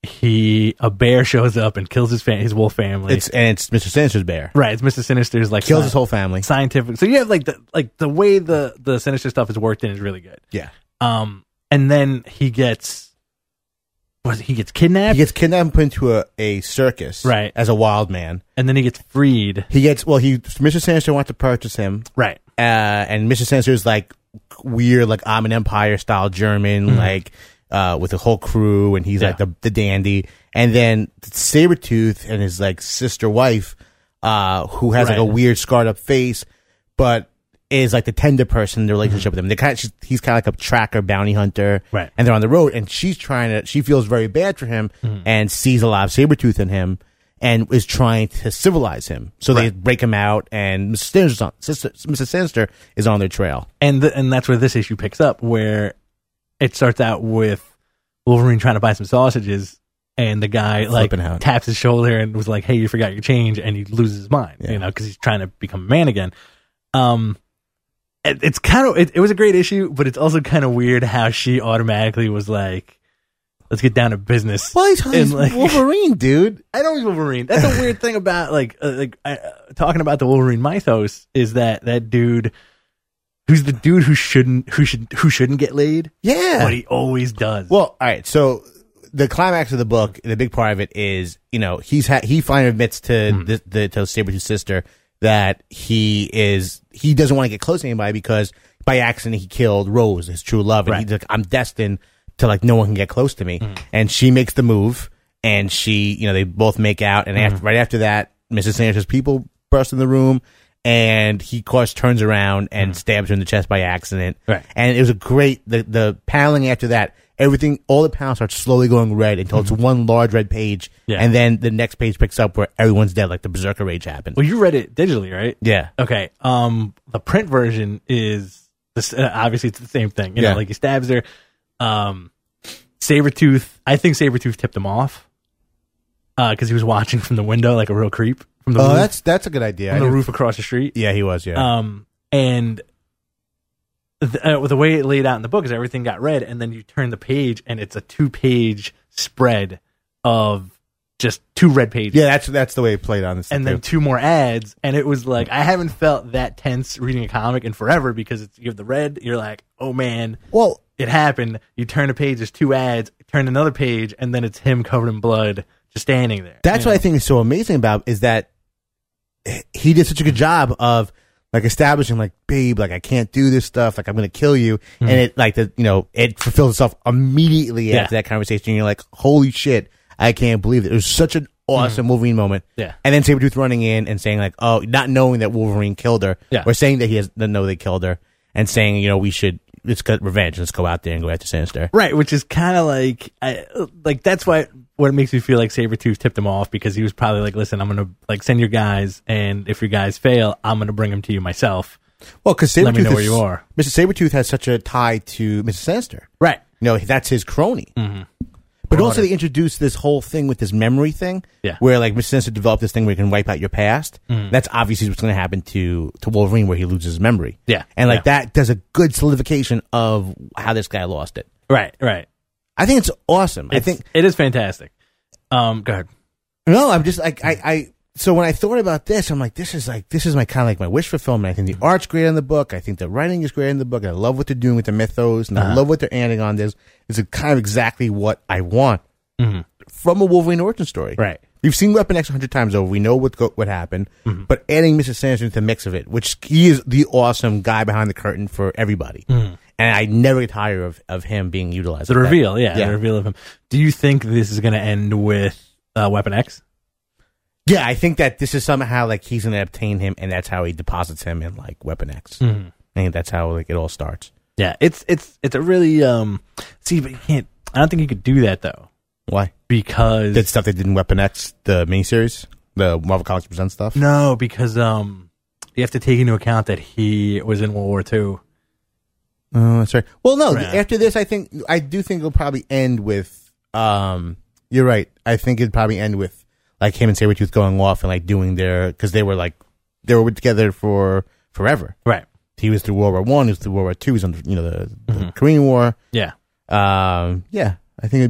Speaker 1: A bear shows up and kills his wolf family.
Speaker 2: It's Mr. Sinister's bear.
Speaker 1: Right, it's Mr. Sinister's
Speaker 2: kills his whole family.
Speaker 1: Scientific. So you have the way the Sinister stuff is worked in is really good.
Speaker 2: Yeah.
Speaker 1: And then he gets kidnapped?
Speaker 2: He gets kidnapped and put into a circus.
Speaker 1: Right.
Speaker 2: As a wild man.
Speaker 1: And then he gets freed.
Speaker 2: Mr. Sinister wants to purchase him.
Speaker 1: Right.
Speaker 2: And Mr. Sinister is weird, I'm an Empire style German, with a whole crew, and he's the dandy. And then Sabretooth and his sister wife, who has a weird scarred up face, but is the tender person in the relationship with him. He's kind of like a tracker bounty hunter,
Speaker 1: right?
Speaker 2: And they're on the road, and she feels very bad for him, and sees a lot of Sabretooth in him, and is trying to civilize him. So they break him out, and Mr. Sinister is on their trail.
Speaker 1: And that's where this issue picks up, where it starts out with Wolverine trying to buy some sausages, and the guy taps his shoulder and was like, "Hey, you forgot your change," and he loses his mind, because he's trying to become a man again. It's kind of it was a great issue, but it's also kind of weird how she automatically was like, "Let's get down to business."
Speaker 2: Well, he's Wolverine, dude.
Speaker 1: I know he's Wolverine. That's a weird thing about talking about the Wolverine mythos is that dude. Who's the dude who shouldn't get laid?
Speaker 2: Yeah,
Speaker 1: but he always does.
Speaker 2: Well, all right. So the climax of the book, the big part of it is, he finally admits to to Sabretooth's sister that he doesn't want to get close to anybody because by accident he killed Rose, his true love, and he's like, I'm destined to no one can get close to me. And she makes the move, and they both make out, and right after that, Mrs. Sinister's people burst in the room. And he, of course, turns around and stabs her in the chest by accident.
Speaker 1: Right.
Speaker 2: And it was a great, the paneling after that, all the panels start slowly going red until it's one large red page.
Speaker 1: Yeah.
Speaker 2: And then the next page picks up where everyone's dead, the Berserker Rage happened.
Speaker 1: Well, you read it digitally, right?
Speaker 2: Yeah.
Speaker 1: Okay. The print version is, obviously it's the same thing. He stabs her. Sabretooth, I think Sabretooth tipped him off. Because he was watching from the window like a real creep. From the roof,
Speaker 2: that's a good idea.
Speaker 1: From the roof across the street.
Speaker 2: Yeah, he was. Yeah.
Speaker 1: And the way it laid out in the book is everything got read, and then you turn the page, and it's a 2-page spread of just 2 red pages.
Speaker 2: Yeah, that's the way it played on this.
Speaker 1: And then 2 more ads, and it was I haven't felt that tense reading a comic in forever because you have the red. You're like, oh man,
Speaker 2: well,
Speaker 1: it happened. You turn a page, there's 2 ads. Turn another page, and then it's him covered in blood, just standing there.
Speaker 2: That's what I think is so amazing about is that he did such a good job of establishing babe, I can't do this stuff, I'm gonna kill you, and it it fulfills itself immediately after that conversation. You're like, holy shit, I can't believe it. It was such an awesome Wolverine moment.
Speaker 1: Yeah.
Speaker 2: And then Sabretooth running in and saying like, oh, not knowing that Wolverine killed her,
Speaker 1: Yeah.
Speaker 2: or saying that he doesn't know they killed her, and saying, let's get revenge. Let's go out there and go after Sinister.
Speaker 1: Right, which is kind of like that's what makes me feel like Sabretooth tipped him off, because he was probably like, listen, I'm going to send your guys, and if your guys fail, I'm going to bring them to you myself.
Speaker 2: Well, because
Speaker 1: Let me know where you are.
Speaker 2: Mr. Sabretooth has such a tie to Mr. Sinister.
Speaker 1: Right.
Speaker 2: That's his crony. Mm-hmm. But also they introduced this whole thing with this memory thing, where like Mr. Sinister developed this thing where he can wipe out your past. Mm. That's obviously what's going to happen to Wolverine, where he loses his memory.
Speaker 1: Yeah.
Speaker 2: And that does a good solidification of how this guy lost it.
Speaker 1: Right.
Speaker 2: I think it's awesome. I think
Speaker 1: it is fantastic. Go ahead.
Speaker 2: No, I'm just like so when I thought about this, I'm like, this is my kind of like my wish fulfillment. I think the art's great in the book. I think the writing is great in the book. I love what they're doing with the mythos, and I love what they're adding on this. It's kind of exactly what I want from a Wolverine origin story.
Speaker 1: Right.
Speaker 2: We've seen Weapon X 100 times over. We know what happened, but adding Mr. Sinister into the mix of it, which he is the awesome guy behind the curtain for everybody. And I never get tired of him being utilized.
Speaker 1: The reveal, the reveal of him. Do you think this is going to end with Weapon X?
Speaker 2: Yeah, I think that this is somehow like he's going to obtain him, and that's how he deposits him in like Weapon X. I think that's how like it all starts.
Speaker 1: Yeah, it's a really see, but you can't. I don't think you could do that though.
Speaker 2: Why?
Speaker 1: Because
Speaker 2: that stuff they did in Weapon X, the miniseries, the Marvel Comics Presents stuff.
Speaker 1: No, because you have to take into account that he was in World War II.
Speaker 2: Oh, that's right. Well, no, after this, I do think it'll probably end with. You're right. I think it'd probably end with like him and Sabretooth going off and like doing because they were together for forever.
Speaker 1: Right.
Speaker 2: He was through World War I. He was through World War II. He was on the Korean War.
Speaker 1: Yeah.
Speaker 2: Yeah. I think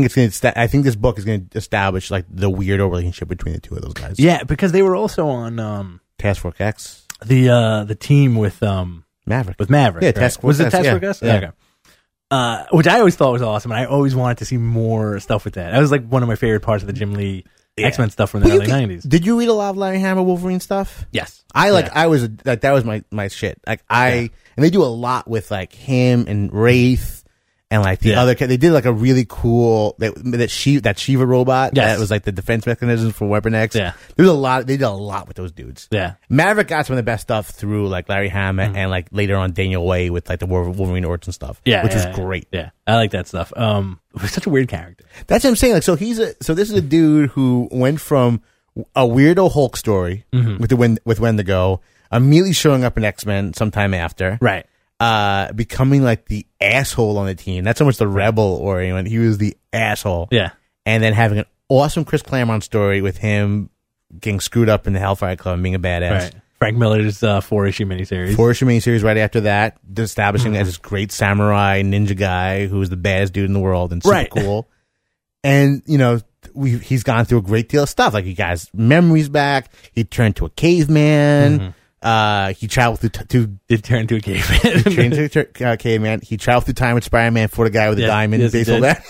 Speaker 2: this book is going to establish like the weirdo relationship between the two of those guys.
Speaker 1: Yeah, because they were also on
Speaker 2: Task Force X,
Speaker 1: the team with
Speaker 2: Maverick.
Speaker 1: With Maverick,
Speaker 2: yeah,
Speaker 1: right?
Speaker 2: Task Force.
Speaker 1: Was it Task Force X?
Speaker 2: Yeah.
Speaker 1: Okay. Which I always thought was awesome, and I always wanted to see more stuff with that. That was like one of my favorite parts of the Jim Lee X-Men stuff from the early 90s.
Speaker 2: Did you read a lot of Larry Hama Wolverine stuff?
Speaker 1: Yes.
Speaker 2: I was like, that was my shit. Like and they do a lot with like him and Wraith and like the other, they did like a really cool, that Shiva robot.
Speaker 1: Yes.
Speaker 2: That was like the defense mechanism for Weapon X.
Speaker 1: Yeah.
Speaker 2: They did a lot with those dudes.
Speaker 1: Yeah.
Speaker 2: Maverick got some of the best stuff through like Larry Hama and like later on Daniel Way with like the Wolverine origin stuff.
Speaker 1: Yeah.
Speaker 2: Which was great.
Speaker 1: Yeah. I like that stuff. He's such a weird character.
Speaker 2: That's what I'm saying. Like, so this is a dude who went from a weirdo Hulk story with Wendigo, immediately showing up in X-Men sometime after.
Speaker 1: Right.
Speaker 2: Becoming like the asshole on the team. Not so much the rebel or anyone. He was the asshole.
Speaker 1: Yeah.
Speaker 2: And then having an awesome Chris Claremont story with him getting screwed up in the Hellfire Club and being a badass.
Speaker 1: Right. Frank Miller's 4-issue miniseries.
Speaker 2: 4-issue miniseries right after that, establishing as this great samurai ninja guy who was the baddest dude in the world and super cool. And, he's gone through a great deal of stuff. Like, he got his memories back. He turned to a caveman. He traveled
Speaker 1: Did turn into a caveman.
Speaker 2: Trained to a caveman. He traveled through time with Spider-Man for the guy with the diamond baseball bat.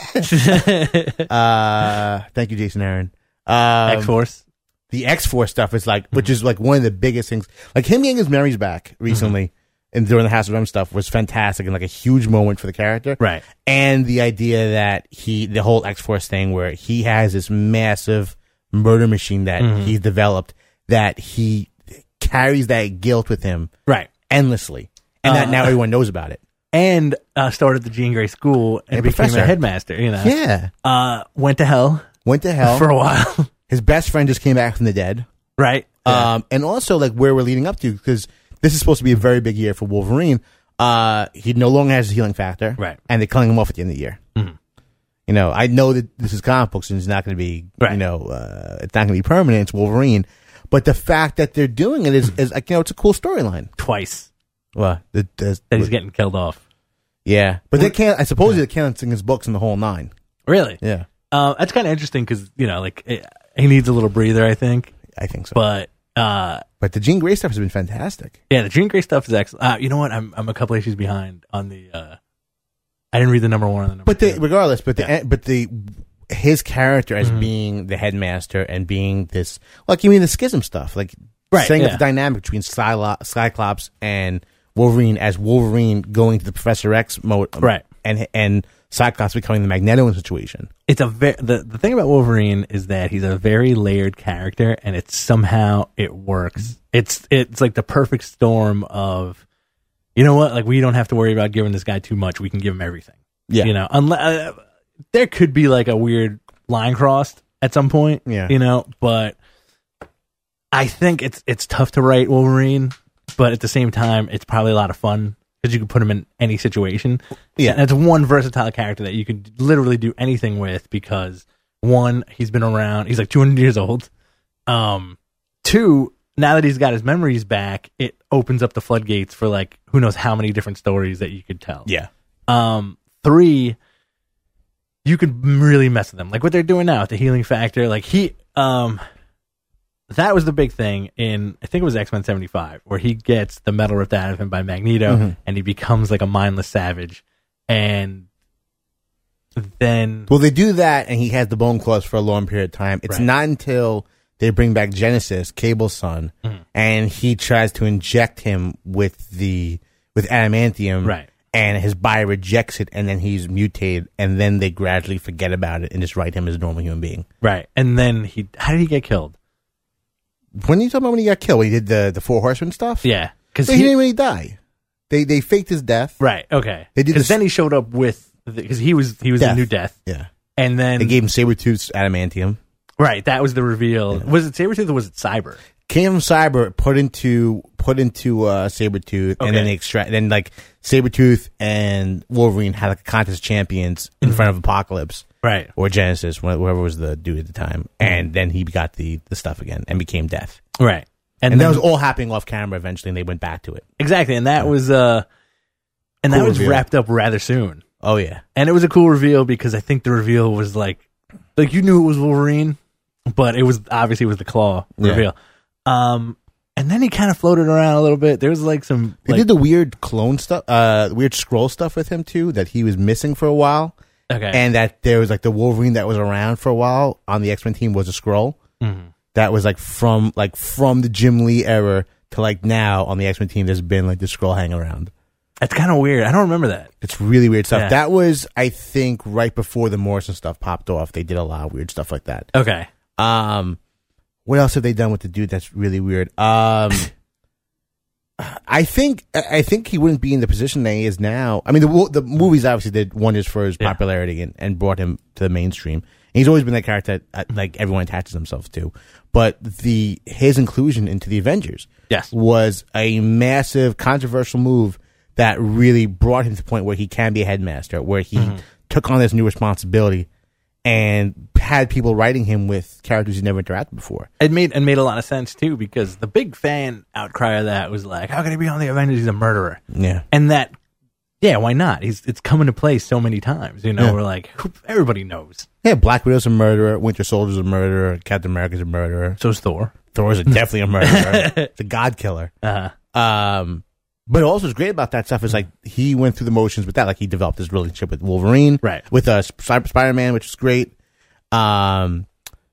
Speaker 2: Thank you, Jason Aaron.
Speaker 1: X-Force.
Speaker 2: The X-Force stuff is like, which is like one of the biggest things. Like him getting his memories back recently and during the House of M stuff was fantastic and like a huge moment for the character.
Speaker 1: Right.
Speaker 2: And the idea that the whole X-Force thing where he has this massive murder machine that he's developed that he carries that guilt with him endlessly. And that now everyone knows about it.
Speaker 1: And started the Jean Grey School and became
Speaker 2: professor.
Speaker 1: a headmaster,
Speaker 2: Yeah.
Speaker 1: Went to hell
Speaker 2: for
Speaker 1: a while.
Speaker 2: His best friend just came back from the dead.
Speaker 1: Right.
Speaker 2: And also like where we're leading up to, because this is supposed to be a very big year for Wolverine. He no longer has a healing factor.
Speaker 1: Right.
Speaker 2: And they're killing him off at the end of the year. I know that this is comic books and it's not going to be, it's not going to be permanent. It's Wolverine. But the fact that they're doing it is like, it's a cool storyline.
Speaker 1: Twice.
Speaker 2: Well,
Speaker 1: that he's getting killed off.
Speaker 2: Yeah. But they can't, I suppose they're canceling his books in the whole 9.
Speaker 1: Really?
Speaker 2: Yeah.
Speaker 1: That's kind of interesting because, he needs a little breather, I think.
Speaker 2: I think so.
Speaker 1: But
Speaker 2: the Jean Grey stuff has been fantastic.
Speaker 1: Yeah, the Jean Grey stuff is excellent. You know what? I'm a couple issues behind on the. I didn't read the number 1 and the number 2.
Speaker 2: Regardless, his character as being the headmaster and being this, like you mean the schism stuff, like setting up the dynamic between Cyclops and Wolverine as Wolverine going to the Professor X mode,
Speaker 1: right,
Speaker 2: and Cyclops becoming the Magneto situation.
Speaker 1: It's the thing about Wolverine is that he's a very layered character, and it works. It's like the perfect storm of, you know what, like we don't have to worry about giving this guy too much. We can give him everything.
Speaker 2: Yeah.
Speaker 1: You know, unless there could be like a weird line crossed at some point.
Speaker 2: Yeah.
Speaker 1: You know, but I think it's tough to write Wolverine, but at the same time, it's probably a lot of fun because you can put him in any situation.
Speaker 2: Yeah.
Speaker 1: And it's one versatile character that you could literally do anything with because, one, he's been around. He's like 200 years old. Two, now that he's got his memories back, it opens up the floodgates for like who knows how many different stories that you could tell.
Speaker 2: Yeah.
Speaker 1: Three, you could really mess with them. Like what they're doing now with the healing factor. Like that was the big thing in, I think it was X-Men 75, where he gets the metal ripped out of him by Magneto, and he becomes like a mindless savage. And then...
Speaker 2: Well, they do that, and he has the bone claws for a long period of time. It's not until they bring back Genesis, Cable's son, and he tries to inject him with adamantium,
Speaker 1: Right.
Speaker 2: and his body rejects it, and then he's mutated, and then they gradually forget about it and just write him as a normal human being.
Speaker 1: Right. And then how did he get killed?
Speaker 2: When are you talking about when he got killed? When he did the Four Horsemen stuff?
Speaker 1: Yeah. Because
Speaker 2: he didn't really die. They faked his death.
Speaker 1: Right. Okay.
Speaker 2: They did
Speaker 1: because then he showed up with, because he was the new Death.
Speaker 2: Yeah.
Speaker 1: And then
Speaker 2: they gave him Sabretooth's adamantium.
Speaker 1: Right. That was the reveal. Yeah. Was it Sabretooth or was it Cyber?
Speaker 2: Came from Cyber, put into Sabretooth, and then they extract. Then like Sabretooth and Wolverine had like a contest champions in front of Apocalypse,
Speaker 1: right,
Speaker 2: or Genesis, whoever was the dude at the time, and then he got the stuff again and became Death,
Speaker 1: right,
Speaker 2: and that was all happening off camera eventually, and they went back to it
Speaker 1: exactly, and that was that was wrapped up rather soon.
Speaker 2: Oh yeah,
Speaker 1: and it was a cool reveal because I think the reveal was like you knew it was Wolverine, but it was obviously the Claw reveal. And then he kind of floated around a little bit. There was like some...
Speaker 2: They did the weird clone stuff, weird scroll stuff with him too, that he was missing for a while.
Speaker 1: Okay.
Speaker 2: And that there was like the Wolverine that was around for a while on the X-Men team was a scroll. Mm-hmm. That was like from the Jim Lee era to like now on the X-Men team, there's been like the scroll hanging around.
Speaker 1: That's kind of weird. I don't remember that.
Speaker 2: It's really weird stuff.
Speaker 1: Yeah.
Speaker 2: That was, I think, right before the Morrison stuff popped off. They did a lot of weird stuff like that.
Speaker 1: Okay.
Speaker 2: What else have they done with the dude that's really weird? I think he wouldn't be in the position that he is now. I mean, the movies obviously did wonders for his popularity and brought him to the mainstream. And he's always been that character that like everyone attaches themselves to. But his inclusion into the Avengers was a massive controversial move that really brought him to the point where he can be a headmaster, where he took on this new responsibility and had people writing him with characters he never interacted before.
Speaker 1: It made a lot of sense too, because the big fan outcry of that was like, how can he be on the Avengers? He's a murderer.
Speaker 2: Yeah.
Speaker 1: And that, why not? It's come into play so many times, you know, we're like, everybody knows.
Speaker 2: Yeah, Black Widow's a murderer, Winter Soldier's a murderer, Captain America's a murderer.
Speaker 1: So's Thor.
Speaker 2: Thor's definitely a murderer. The God Killer. But also what's great about that stuff is like he went through the motions with that. Like he developed his relationship with Wolverine,
Speaker 1: right?
Speaker 2: With Spider-Man, which is great. And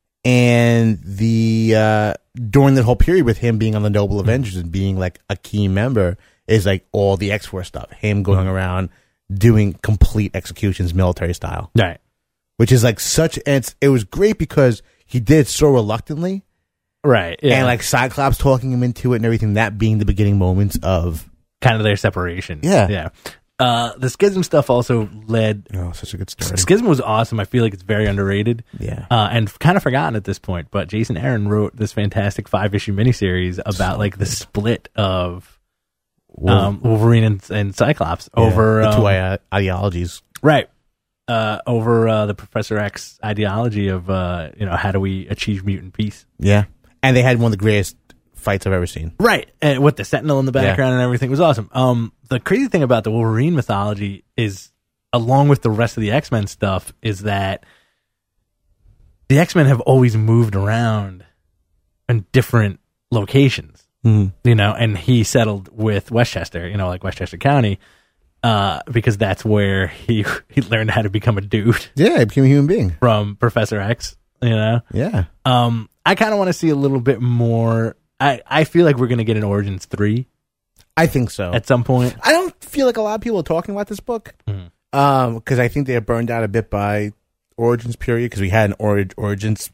Speaker 2: the during the whole period with him being on the Noble Avengers and being like a key member is like all the X-Force stuff. Him going around doing complete executions, military style,
Speaker 1: right?
Speaker 2: Which is like it was great because he did so reluctantly,
Speaker 1: right? Yeah.
Speaker 2: And like Cyclops talking him into it and everything. That being the beginning moments of
Speaker 1: kind of their separation.
Speaker 2: Yeah.
Speaker 1: The Schism stuff also led...
Speaker 2: Oh, such a good story.
Speaker 1: Schism was awesome. I feel like it's very underrated.
Speaker 2: Yeah.
Speaker 1: And kind of forgotten at this point, but Jason Aaron wrote this fantastic 5-issue miniseries about like the split of Wolverine and Cyclops over...
Speaker 2: the two ideologies.
Speaker 1: Right. Over the Professor X ideology of, how do we achieve mutant peace?
Speaker 2: Yeah. And they had one of the greatest fights I've ever seen.
Speaker 1: Right. And with the Sentinel in the background and everything was awesome. The crazy thing about the Wolverine mythology is, along with the rest of the X-Men stuff, is that the X-Men have always moved around in different locations, and he settled with Westchester, like Westchester County, because that's where he learned how to become a dude.
Speaker 2: Yeah, he became a human being.
Speaker 1: From Professor X,
Speaker 2: Yeah.
Speaker 1: I kind of want to see a little bit more. I feel like we're going to get an Origins 3.
Speaker 2: I think so.
Speaker 1: At some point.
Speaker 2: I don't feel like a lot of people are talking about this book. Because I think they are burned out a bit by Origins period, because we had an Origins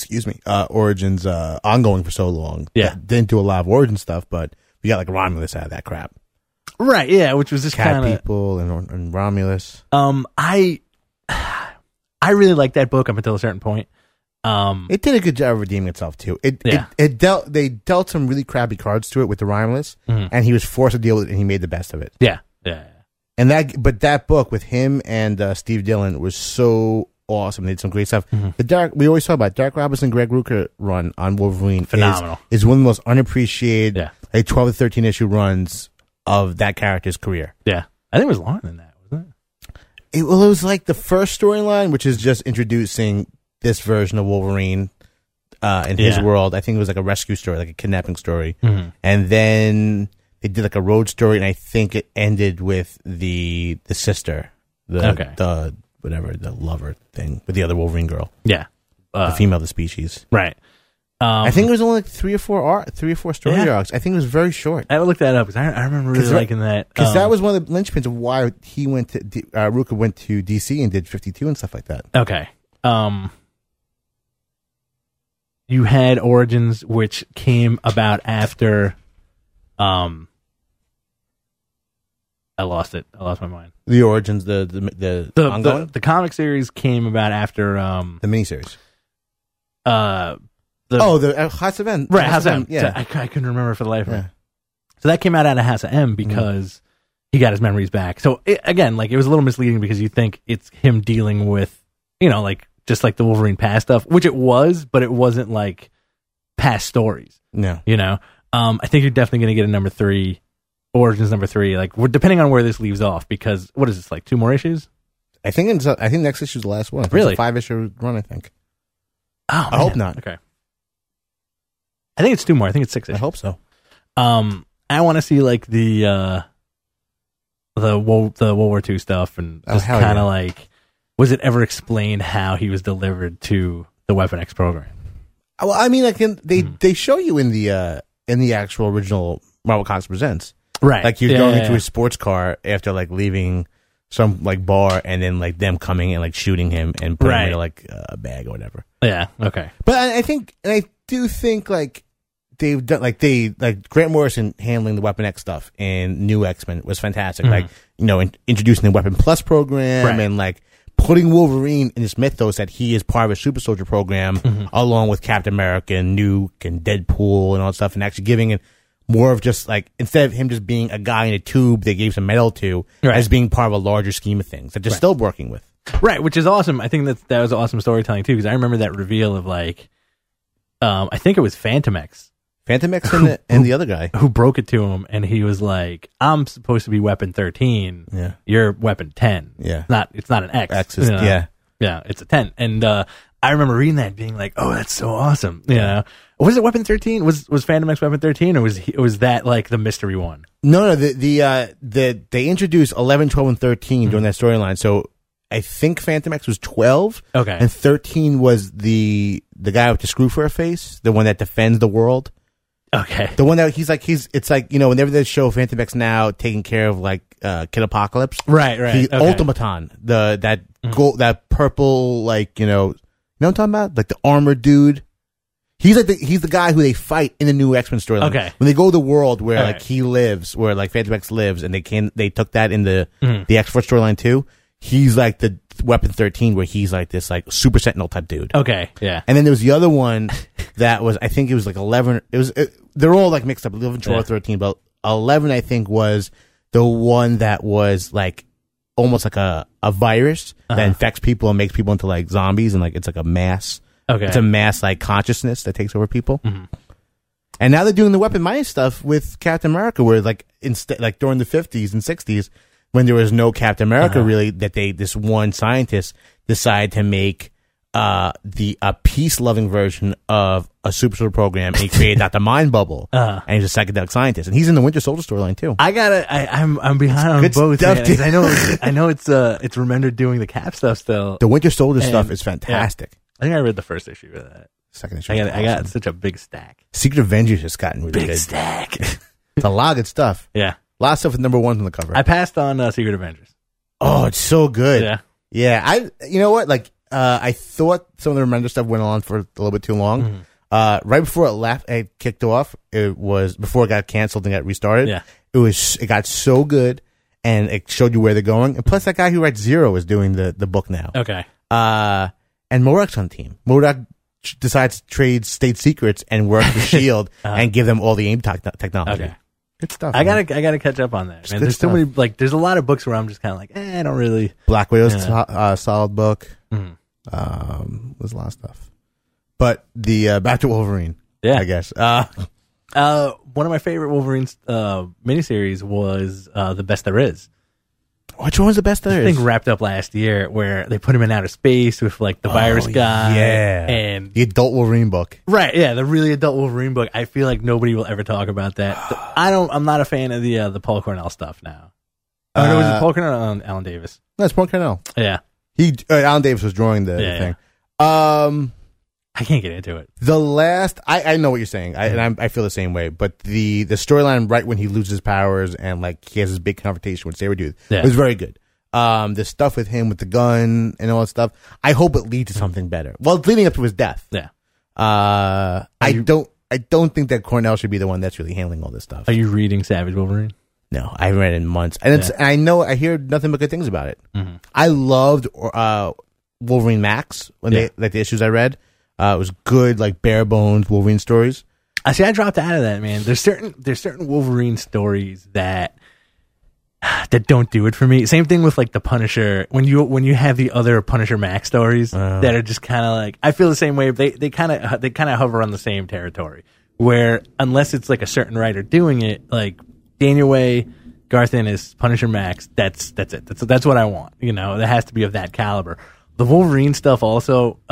Speaker 2: ongoing for so long.
Speaker 1: Yeah.
Speaker 2: Didn't do a lot of Origin stuff, but we got like Romulus out of that crap.
Speaker 1: Right, yeah, which was just
Speaker 2: Cat
Speaker 1: kind of
Speaker 2: people and Romulus.
Speaker 1: I really liked that book up until a certain point.
Speaker 2: It did a good job of redeeming itself too. They dealt some really crappy cards to it with the Romulus, and he was forced to deal with it, and he made the best of it.
Speaker 1: Yeah.
Speaker 2: And that book with him and Steve Dillon was so awesome. They did some great stuff. We always talk about Dark Robinson, Greg Rucka run on Wolverine.
Speaker 1: Phenomenal.
Speaker 2: Is one of the most unappreciated,
Speaker 1: Yeah.
Speaker 2: 12 to 13 issue runs of that character's career.
Speaker 1: Yeah. I think it was longer than that, wasn't it?
Speaker 2: It was like the first storyline, which is just introducing this version of Wolverine in his world. I think it was like a rescue story, like a kidnapping story. And then they did like a road story, and I think it ended with the sister, the lover thing with the other Wolverine girl.
Speaker 1: Yeah.
Speaker 2: The female of the species.
Speaker 1: Right.
Speaker 2: I think it was only like 3 or 4 story arcs. I think it was very short.
Speaker 1: I would look that up because I remember really liking that.
Speaker 2: Because that was one of the linchpins of why he went to Rucka went to DC and did 52 and stuff like that.
Speaker 1: Okay. You had Origins, which came about after. I lost it. I lost my mind.
Speaker 2: The Origins, the ongoing,
Speaker 1: the comic series came about after
Speaker 2: the miniseries.
Speaker 1: The
Speaker 2: House of M.
Speaker 1: Right, House of M.
Speaker 2: Yeah,
Speaker 1: I couldn't remember for the life of me. So that came out of House of M because he got his memories back. So it was a little misleading because you think it's him dealing with, just like the Wolverine past stuff, which it was, but it wasn't like past stories.
Speaker 2: No.
Speaker 1: I think you're definitely going to get a number 3, Origins number 3, like depending on where this leaves off, because what is this, like 2 more issues?
Speaker 2: I think next issue is the last one.
Speaker 1: Really?
Speaker 2: It's a 5-issue run, I think.
Speaker 1: Oh,
Speaker 2: I hope not.
Speaker 1: Okay. I think it's 2 more. I think it's 6 issues.
Speaker 2: I hope so.
Speaker 1: I want to see like the World War II stuff, and just kind of like, was it ever explained how he was delivered to the Weapon X program?
Speaker 2: Well, I mean, they show you in the actual original Marvel Comics Presents,
Speaker 1: right?
Speaker 2: Like you're going into his sports car after like leaving some like bar, and then like them coming and like shooting him and putting him in like a bag or whatever.
Speaker 1: Yeah. Okay.
Speaker 2: But I do think like they've done like Grant Morrison handling the Weapon X stuff in New X-Men was fantastic. Like introducing the Weapon Plus program and like putting Wolverine in this mythos that he is part of a super soldier program along with Captain America and Nuke and Deadpool and all that stuff, and actually giving it more of just like, instead of him just being a guy in a tube they gave some metal to, as being part of a larger scheme of things that they're still working with.
Speaker 1: Right, which is awesome. I think that was awesome storytelling too, because I remember that reveal of like, I think it was Phantom X
Speaker 2: and the other guy
Speaker 1: who broke it to him, and he was like, "I'm supposed to be Weapon 13.
Speaker 2: Yeah,
Speaker 1: you're Weapon 10.
Speaker 2: Yeah,
Speaker 1: it's not an X.
Speaker 2: X is,
Speaker 1: yeah, it's a 10." And I remember reading that, and being like, "Oh, that's so awesome." Was it Weapon 13? Was Phantom X Weapon 13, or was that like the mystery one?
Speaker 2: No. They introduced 11, 12, and 13 during that storyline. So I think Phantom X was 12.
Speaker 1: Okay,
Speaker 2: and 13 was the guy with the screw for a face, the one that defends the world.
Speaker 1: Okay.
Speaker 2: The one that it's like, whenever they show Phantom X now taking care of like Kid Apocalypse.
Speaker 1: Right.
Speaker 2: Ultimaton, that purple, like, you know what I'm talking about? Like the armored dude. He's the guy who they fight in the new X-Men storyline.
Speaker 1: Okay.
Speaker 2: When they go to the world where like he lives, where like Phantom X lives, and they took that in the X-Force storyline too. He's like the Weapon 13, where he's like this like Super Sentinel type dude.
Speaker 1: Okay, yeah.
Speaker 2: And then there was the other one that was, I think it was like 11. They're all like mixed up, 11, 12, 13, but 11 I think was the one that was like almost like a virus that infects people and makes people into like zombies, and like it's like a mass.
Speaker 1: Okay.
Speaker 2: It's a mass like consciousness that takes over people.
Speaker 1: Mm-hmm.
Speaker 2: And now they're doing the Weapon Mind stuff with Captain America, where like instead, like during the 50s and 60s, when there was no Captain America really, that this one scientist decided to make a peace-loving version of a super soldier program, and he created Dr. Mind Bubble, and he's a psychedelic scientist, and he's in the Winter Soldier storyline too.
Speaker 1: I'm behind on both.
Speaker 2: Stuff,
Speaker 1: man, I know it's Remender doing the Cap stuff still.
Speaker 2: The Winter Soldier stuff is fantastic.
Speaker 1: Yeah. I think I read the first issue of that.
Speaker 2: Second issue.
Speaker 1: I got such a big stack.
Speaker 2: Secret Avengers has gotten really
Speaker 1: big
Speaker 2: good.
Speaker 1: Stack.
Speaker 2: It's a lot of good stuff.
Speaker 1: Yeah.
Speaker 2: A lot of stuff with number 1 on the cover.
Speaker 1: I passed on Secret Avengers.
Speaker 2: Oh, it's so good.
Speaker 1: Yeah.
Speaker 2: Yeah, you know what? Like, I thought some of the Remender stuff went on for a little bit too long. Right before it kicked off, before it got canceled and got restarted.
Speaker 1: Yeah.
Speaker 2: It got so good, and it showed you where they're going. And plus, that guy who writes Zero is doing the book now.
Speaker 1: Okay.
Speaker 2: And MODOK's on the team. MODOK decides to trade state secrets and work for Shield and give them all the AIM technology.
Speaker 1: Okay.
Speaker 2: Good stuff.
Speaker 1: I
Speaker 2: man.
Speaker 1: gotta catch up on that. Man,
Speaker 2: good
Speaker 1: there's so
Speaker 2: stuff.
Speaker 1: many, like, there's a lot of books where I'm just kind of like, I don't really.
Speaker 2: Black Widow's
Speaker 1: Yeah.
Speaker 2: solid book.
Speaker 1: Mhm.
Speaker 2: There's a lot of stuff. But the back to Wolverine.
Speaker 1: Yeah.
Speaker 2: I guess.
Speaker 1: One of my favorite Wolverine's miniseries was The Best There Is.
Speaker 2: Which one was the best there
Speaker 1: I think
Speaker 2: is?
Speaker 1: wrapped up last year, where they put him in outer space with like the virus guy.
Speaker 2: Yeah.
Speaker 1: And
Speaker 2: The adult Wolverine book.
Speaker 1: right, yeah, the really adult Wolverine book. I feel like nobody will ever talk about that. I'm not a fan of the Paul Cornell stuff now. Oh no, was it Paul Cornell or Alan Davis?
Speaker 2: No, it's Paul Cornell.
Speaker 1: Yeah,
Speaker 2: Alan Davis was drawing the
Speaker 1: Yeah,
Speaker 2: thing.
Speaker 1: I can't get into it.
Speaker 2: The last, I know what you're saying, and I feel the same way. But the storyline right when he loses powers and like he has this big confrontation with Sabretooth was very good. The stuff with him with the gun and all that stuff. I hope it leads to something better. Well, it's leading up to his death.
Speaker 1: Yeah.
Speaker 2: I don't think that Cornell should be the one that's really handling all this stuff.
Speaker 1: Are you reading Savage Wolverine?
Speaker 2: No, I haven't read it in months, and I hear nothing but good things about it.
Speaker 1: Mm-hmm.
Speaker 2: I loved Wolverine Max when the issues I read. It was good, like bare bones Wolverine stories.
Speaker 1: I dropped out of that, man. There's certain Wolverine stories that don't do it for me. Same thing with like the Punisher. When you have the other Punisher Max stories that are just kind of like, I feel the same way. They kind of hover on the same territory. Where unless it's like a certain writer doing it, like Daniel Way, Garth Ennis, Punisher Max, that's it. That's what I want. You know, it has to be of that caliber. The Wolverine stuff also.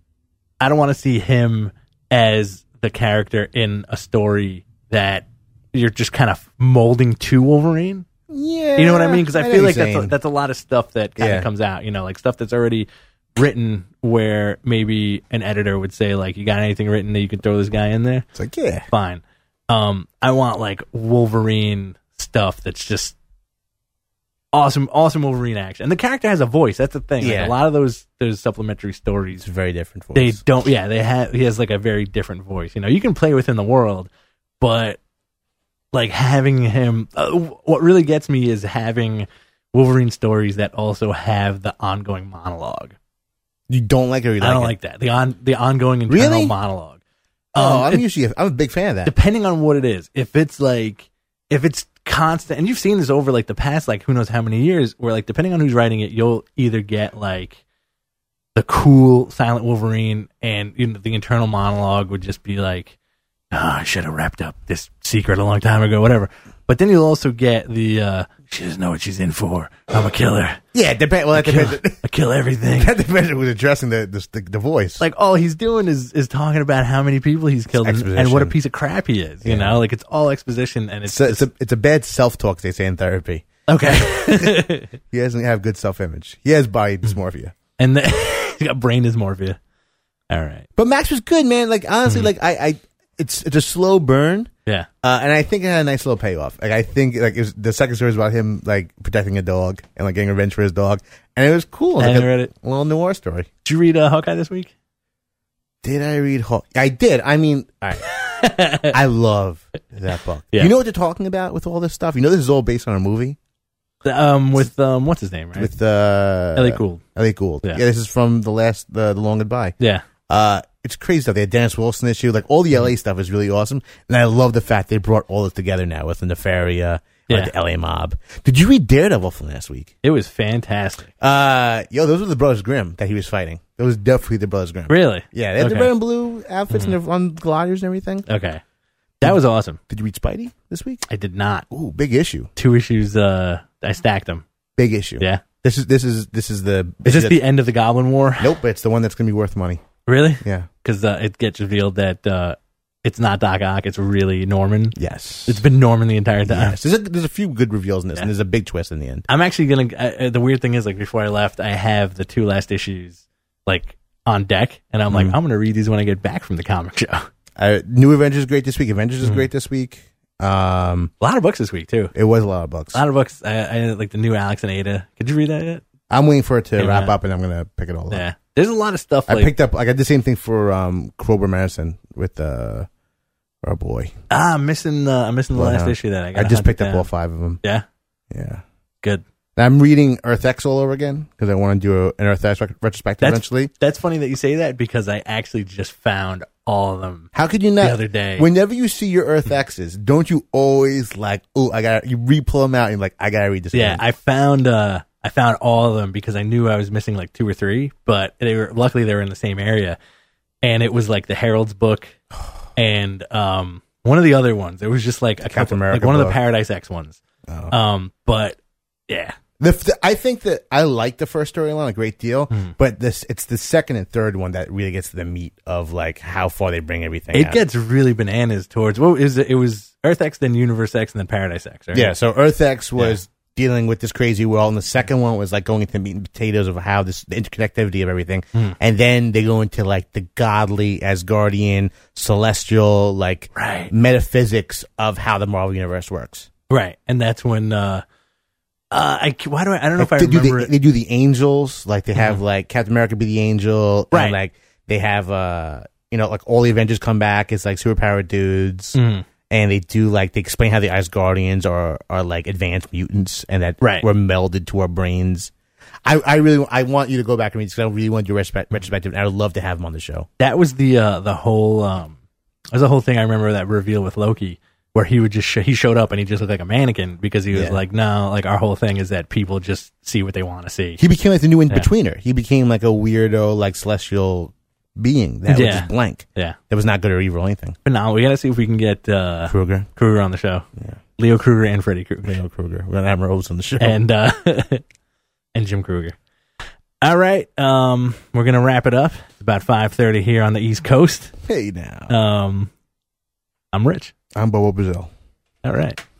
Speaker 1: I don't want to see him as the character in a story that you're just kind of molding to Wolverine.
Speaker 2: Yeah,
Speaker 1: You know what I mean? Because I
Speaker 2: know
Speaker 1: feel
Speaker 2: what
Speaker 1: like
Speaker 2: you're
Speaker 1: that's a lot of stuff that kind of comes out. You know, like stuff that's already written where maybe an editor would say, like, you got anything written that you could throw this guy in there?
Speaker 2: It's like, yeah.
Speaker 1: Fine. I want like Wolverine stuff that's just awesome Wolverine action. And the character has a voice. That's the thing. Like,
Speaker 2: Yeah.
Speaker 1: a lot of those supplementary stories,
Speaker 2: It's a very different voice.
Speaker 1: they don't. Yeah, he has like a very different voice. You know, you can play within the world, but like having him, what really gets me is having Wolverine stories that also have the ongoing monologue.
Speaker 2: You don't like it or you like
Speaker 1: I don't
Speaker 2: it?
Speaker 1: like that. The ongoing internal
Speaker 2: Really?
Speaker 1: monologue.
Speaker 2: I'm a big fan of that.
Speaker 1: Depending on what it is. If it's constant, and you've seen this over like the past, like who knows how many years, where like depending on who's writing it, you'll either get like the cool silent Wolverine, and the internal monologue would just be like, I should have wrapped up this secret a long time ago, whatever. But then you'll also get the she doesn't know what she's in for. I'm a killer.
Speaker 2: Yeah, that depends.
Speaker 1: I kill everything.
Speaker 2: That depends who's addressing the voice.
Speaker 1: Like all he's doing is talking about how many people he's killed and what a piece of crap he is. You know, like it's all exposition, and it's
Speaker 2: a bad self-talk, they say in therapy.
Speaker 1: okay.
Speaker 2: He doesn't have good self-image. He has body dysmorphia.
Speaker 1: And he's got brain dysmorphia. All right.
Speaker 2: But Max was good, man. Like honestly, like it's a slow burn.
Speaker 1: Yeah.
Speaker 2: And I think it had a nice little payoff. Like I think like the second story was about him like protecting a dog and like getting revenge for his dog, and it was cool.
Speaker 1: I
Speaker 2: like
Speaker 1: read it.
Speaker 2: A little noir story.
Speaker 1: Did you read Hawkeye this week?
Speaker 2: Did I read Hawkeye? I did. I mean, all right. I love that book.
Speaker 1: Yeah.
Speaker 2: You know what they're talking about with all this stuff? You know this is all based on a movie?
Speaker 1: With what's his name, right?
Speaker 2: With
Speaker 1: Elliot Gould.
Speaker 2: Elliot Gould.
Speaker 1: Yeah.
Speaker 2: Yeah, this is from the Long Goodbye.
Speaker 1: Yeah.
Speaker 2: It's crazy stuff. They had Dennis Wilson issue. Like all the LA stuff is really awesome. And I love the fact they brought all this together now with the Nefaria, like the LA mob. Did you read Daredevil from last week?
Speaker 1: It was fantastic.
Speaker 2: Those were the Brothers Grimm that he was fighting. Those definitely the Brothers Grimm.
Speaker 1: Really?
Speaker 2: Yeah, they had the red and blue outfits and they're on gliders and everything.
Speaker 1: Okay. That was awesome.
Speaker 2: Did you read Spidey this week?
Speaker 1: I did not.
Speaker 2: Ooh, big issue.
Speaker 1: 2 issues, I stacked them.
Speaker 2: Big issue.
Speaker 1: Yeah.
Speaker 2: This is the
Speaker 1: Is this the end of the Goblin War?
Speaker 2: Nope, it's the one that's gonna be worth money.
Speaker 1: Really?
Speaker 2: Yeah.
Speaker 1: Because it gets revealed that it's not Doc Ock, it's really Norman.
Speaker 2: Yes.
Speaker 1: It's been Norman the entire time.
Speaker 2: Yes. There's a few good reveals in this, and there's a big twist in the end.
Speaker 1: I'm actually gonna. The weird thing is, like before I left, I have the 2 last issues like on deck, and I'm like, I'm gonna read these when I get back from the comic show.
Speaker 2: New Avengers is great this week. Avengers is great this week.
Speaker 1: A lot of books this week too.
Speaker 2: It was a lot of books.
Speaker 1: A lot of books. I like the new Alex and Ada. Could you read that yet?
Speaker 2: I'm waiting for it to
Speaker 1: Yeah.
Speaker 2: wrap up, and I'm gonna pick it all up.
Speaker 1: Yeah. There's a lot of stuff.
Speaker 2: I
Speaker 1: Like,
Speaker 2: picked up. I got the same thing for Kroger Medicine with our boy.
Speaker 1: I'm missing the last
Speaker 2: Bloodhound.
Speaker 1: issue that I
Speaker 2: I
Speaker 1: got.
Speaker 2: just picked up all 5 of them.
Speaker 1: Yeah.
Speaker 2: Yeah.
Speaker 1: Good.
Speaker 2: I'm reading Earth X all over again because I want to do an Earth X retrospective eventually.
Speaker 1: That's funny that you say that because I actually just found all of them.
Speaker 2: How could you not?
Speaker 1: The other day.
Speaker 2: Whenever you see your Earth X's, don't you always like, oh, you re-pull them out and you're like, I gotta read this
Speaker 1: Yeah,
Speaker 2: again.
Speaker 1: I found all of them because I knew I was missing like 2 or 3, but luckily they were in the same area. And it was like the Herald's book and one of the other ones. It was just like a couple,
Speaker 2: America
Speaker 1: like one of the
Speaker 2: book.
Speaker 1: Paradise X ones.
Speaker 2: Oh.
Speaker 1: But yeah.
Speaker 2: I think that I like the first storyline a great deal, but it's the second and third one that really gets to the meat of like how far they bring everything.
Speaker 1: It
Speaker 2: out.
Speaker 1: gets really bananas towards it was Earth X, then Universe X, and then Paradise X, right?
Speaker 2: Yeah, so Earth X was dealing with this crazy world, and the second one was like going into the meat and potatoes of how the interconnectivity of everything, and then they go into like the godly Asgardian celestial like metaphysics of how the Marvel universe works.
Speaker 1: Right. And that's when I don't know if I
Speaker 2: They
Speaker 1: remember it.
Speaker 2: they do the angels, like they have like Captain America be the angel,
Speaker 1: Right.
Speaker 2: and like they have like all the Avengers come back as like superpowered dudes. And they do they explain how the Asgardians are like advanced mutants and that were melded to our brains. I want you to go back and read because I really want your retrospective, and I would love to have them on the show.
Speaker 1: That was the whole there's a whole thing I remember, that reveal with Loki where he would just he showed up and he just looked like a mannequin because he was like, no, like our whole thing is that people just see what they want to see.
Speaker 2: He became like the new in-betweener. He became like a weirdo, like celestial being that was just blank.
Speaker 1: Yeah.
Speaker 2: That was not good or evil or anything.
Speaker 1: But now we got to see if we can get
Speaker 2: Kruger
Speaker 1: on the show.
Speaker 2: Yeah.
Speaker 1: Leo Kruger and Freddy Krueger.
Speaker 2: Leo Kruger. We're going to have Rose on the show.
Speaker 1: And and Jim Kruger. All right. We're going to wrap it up. It's about 5:30 here on the East Coast.
Speaker 2: Hey now.
Speaker 1: I'm Rich.
Speaker 2: I'm Bobo Brazil.
Speaker 1: All right.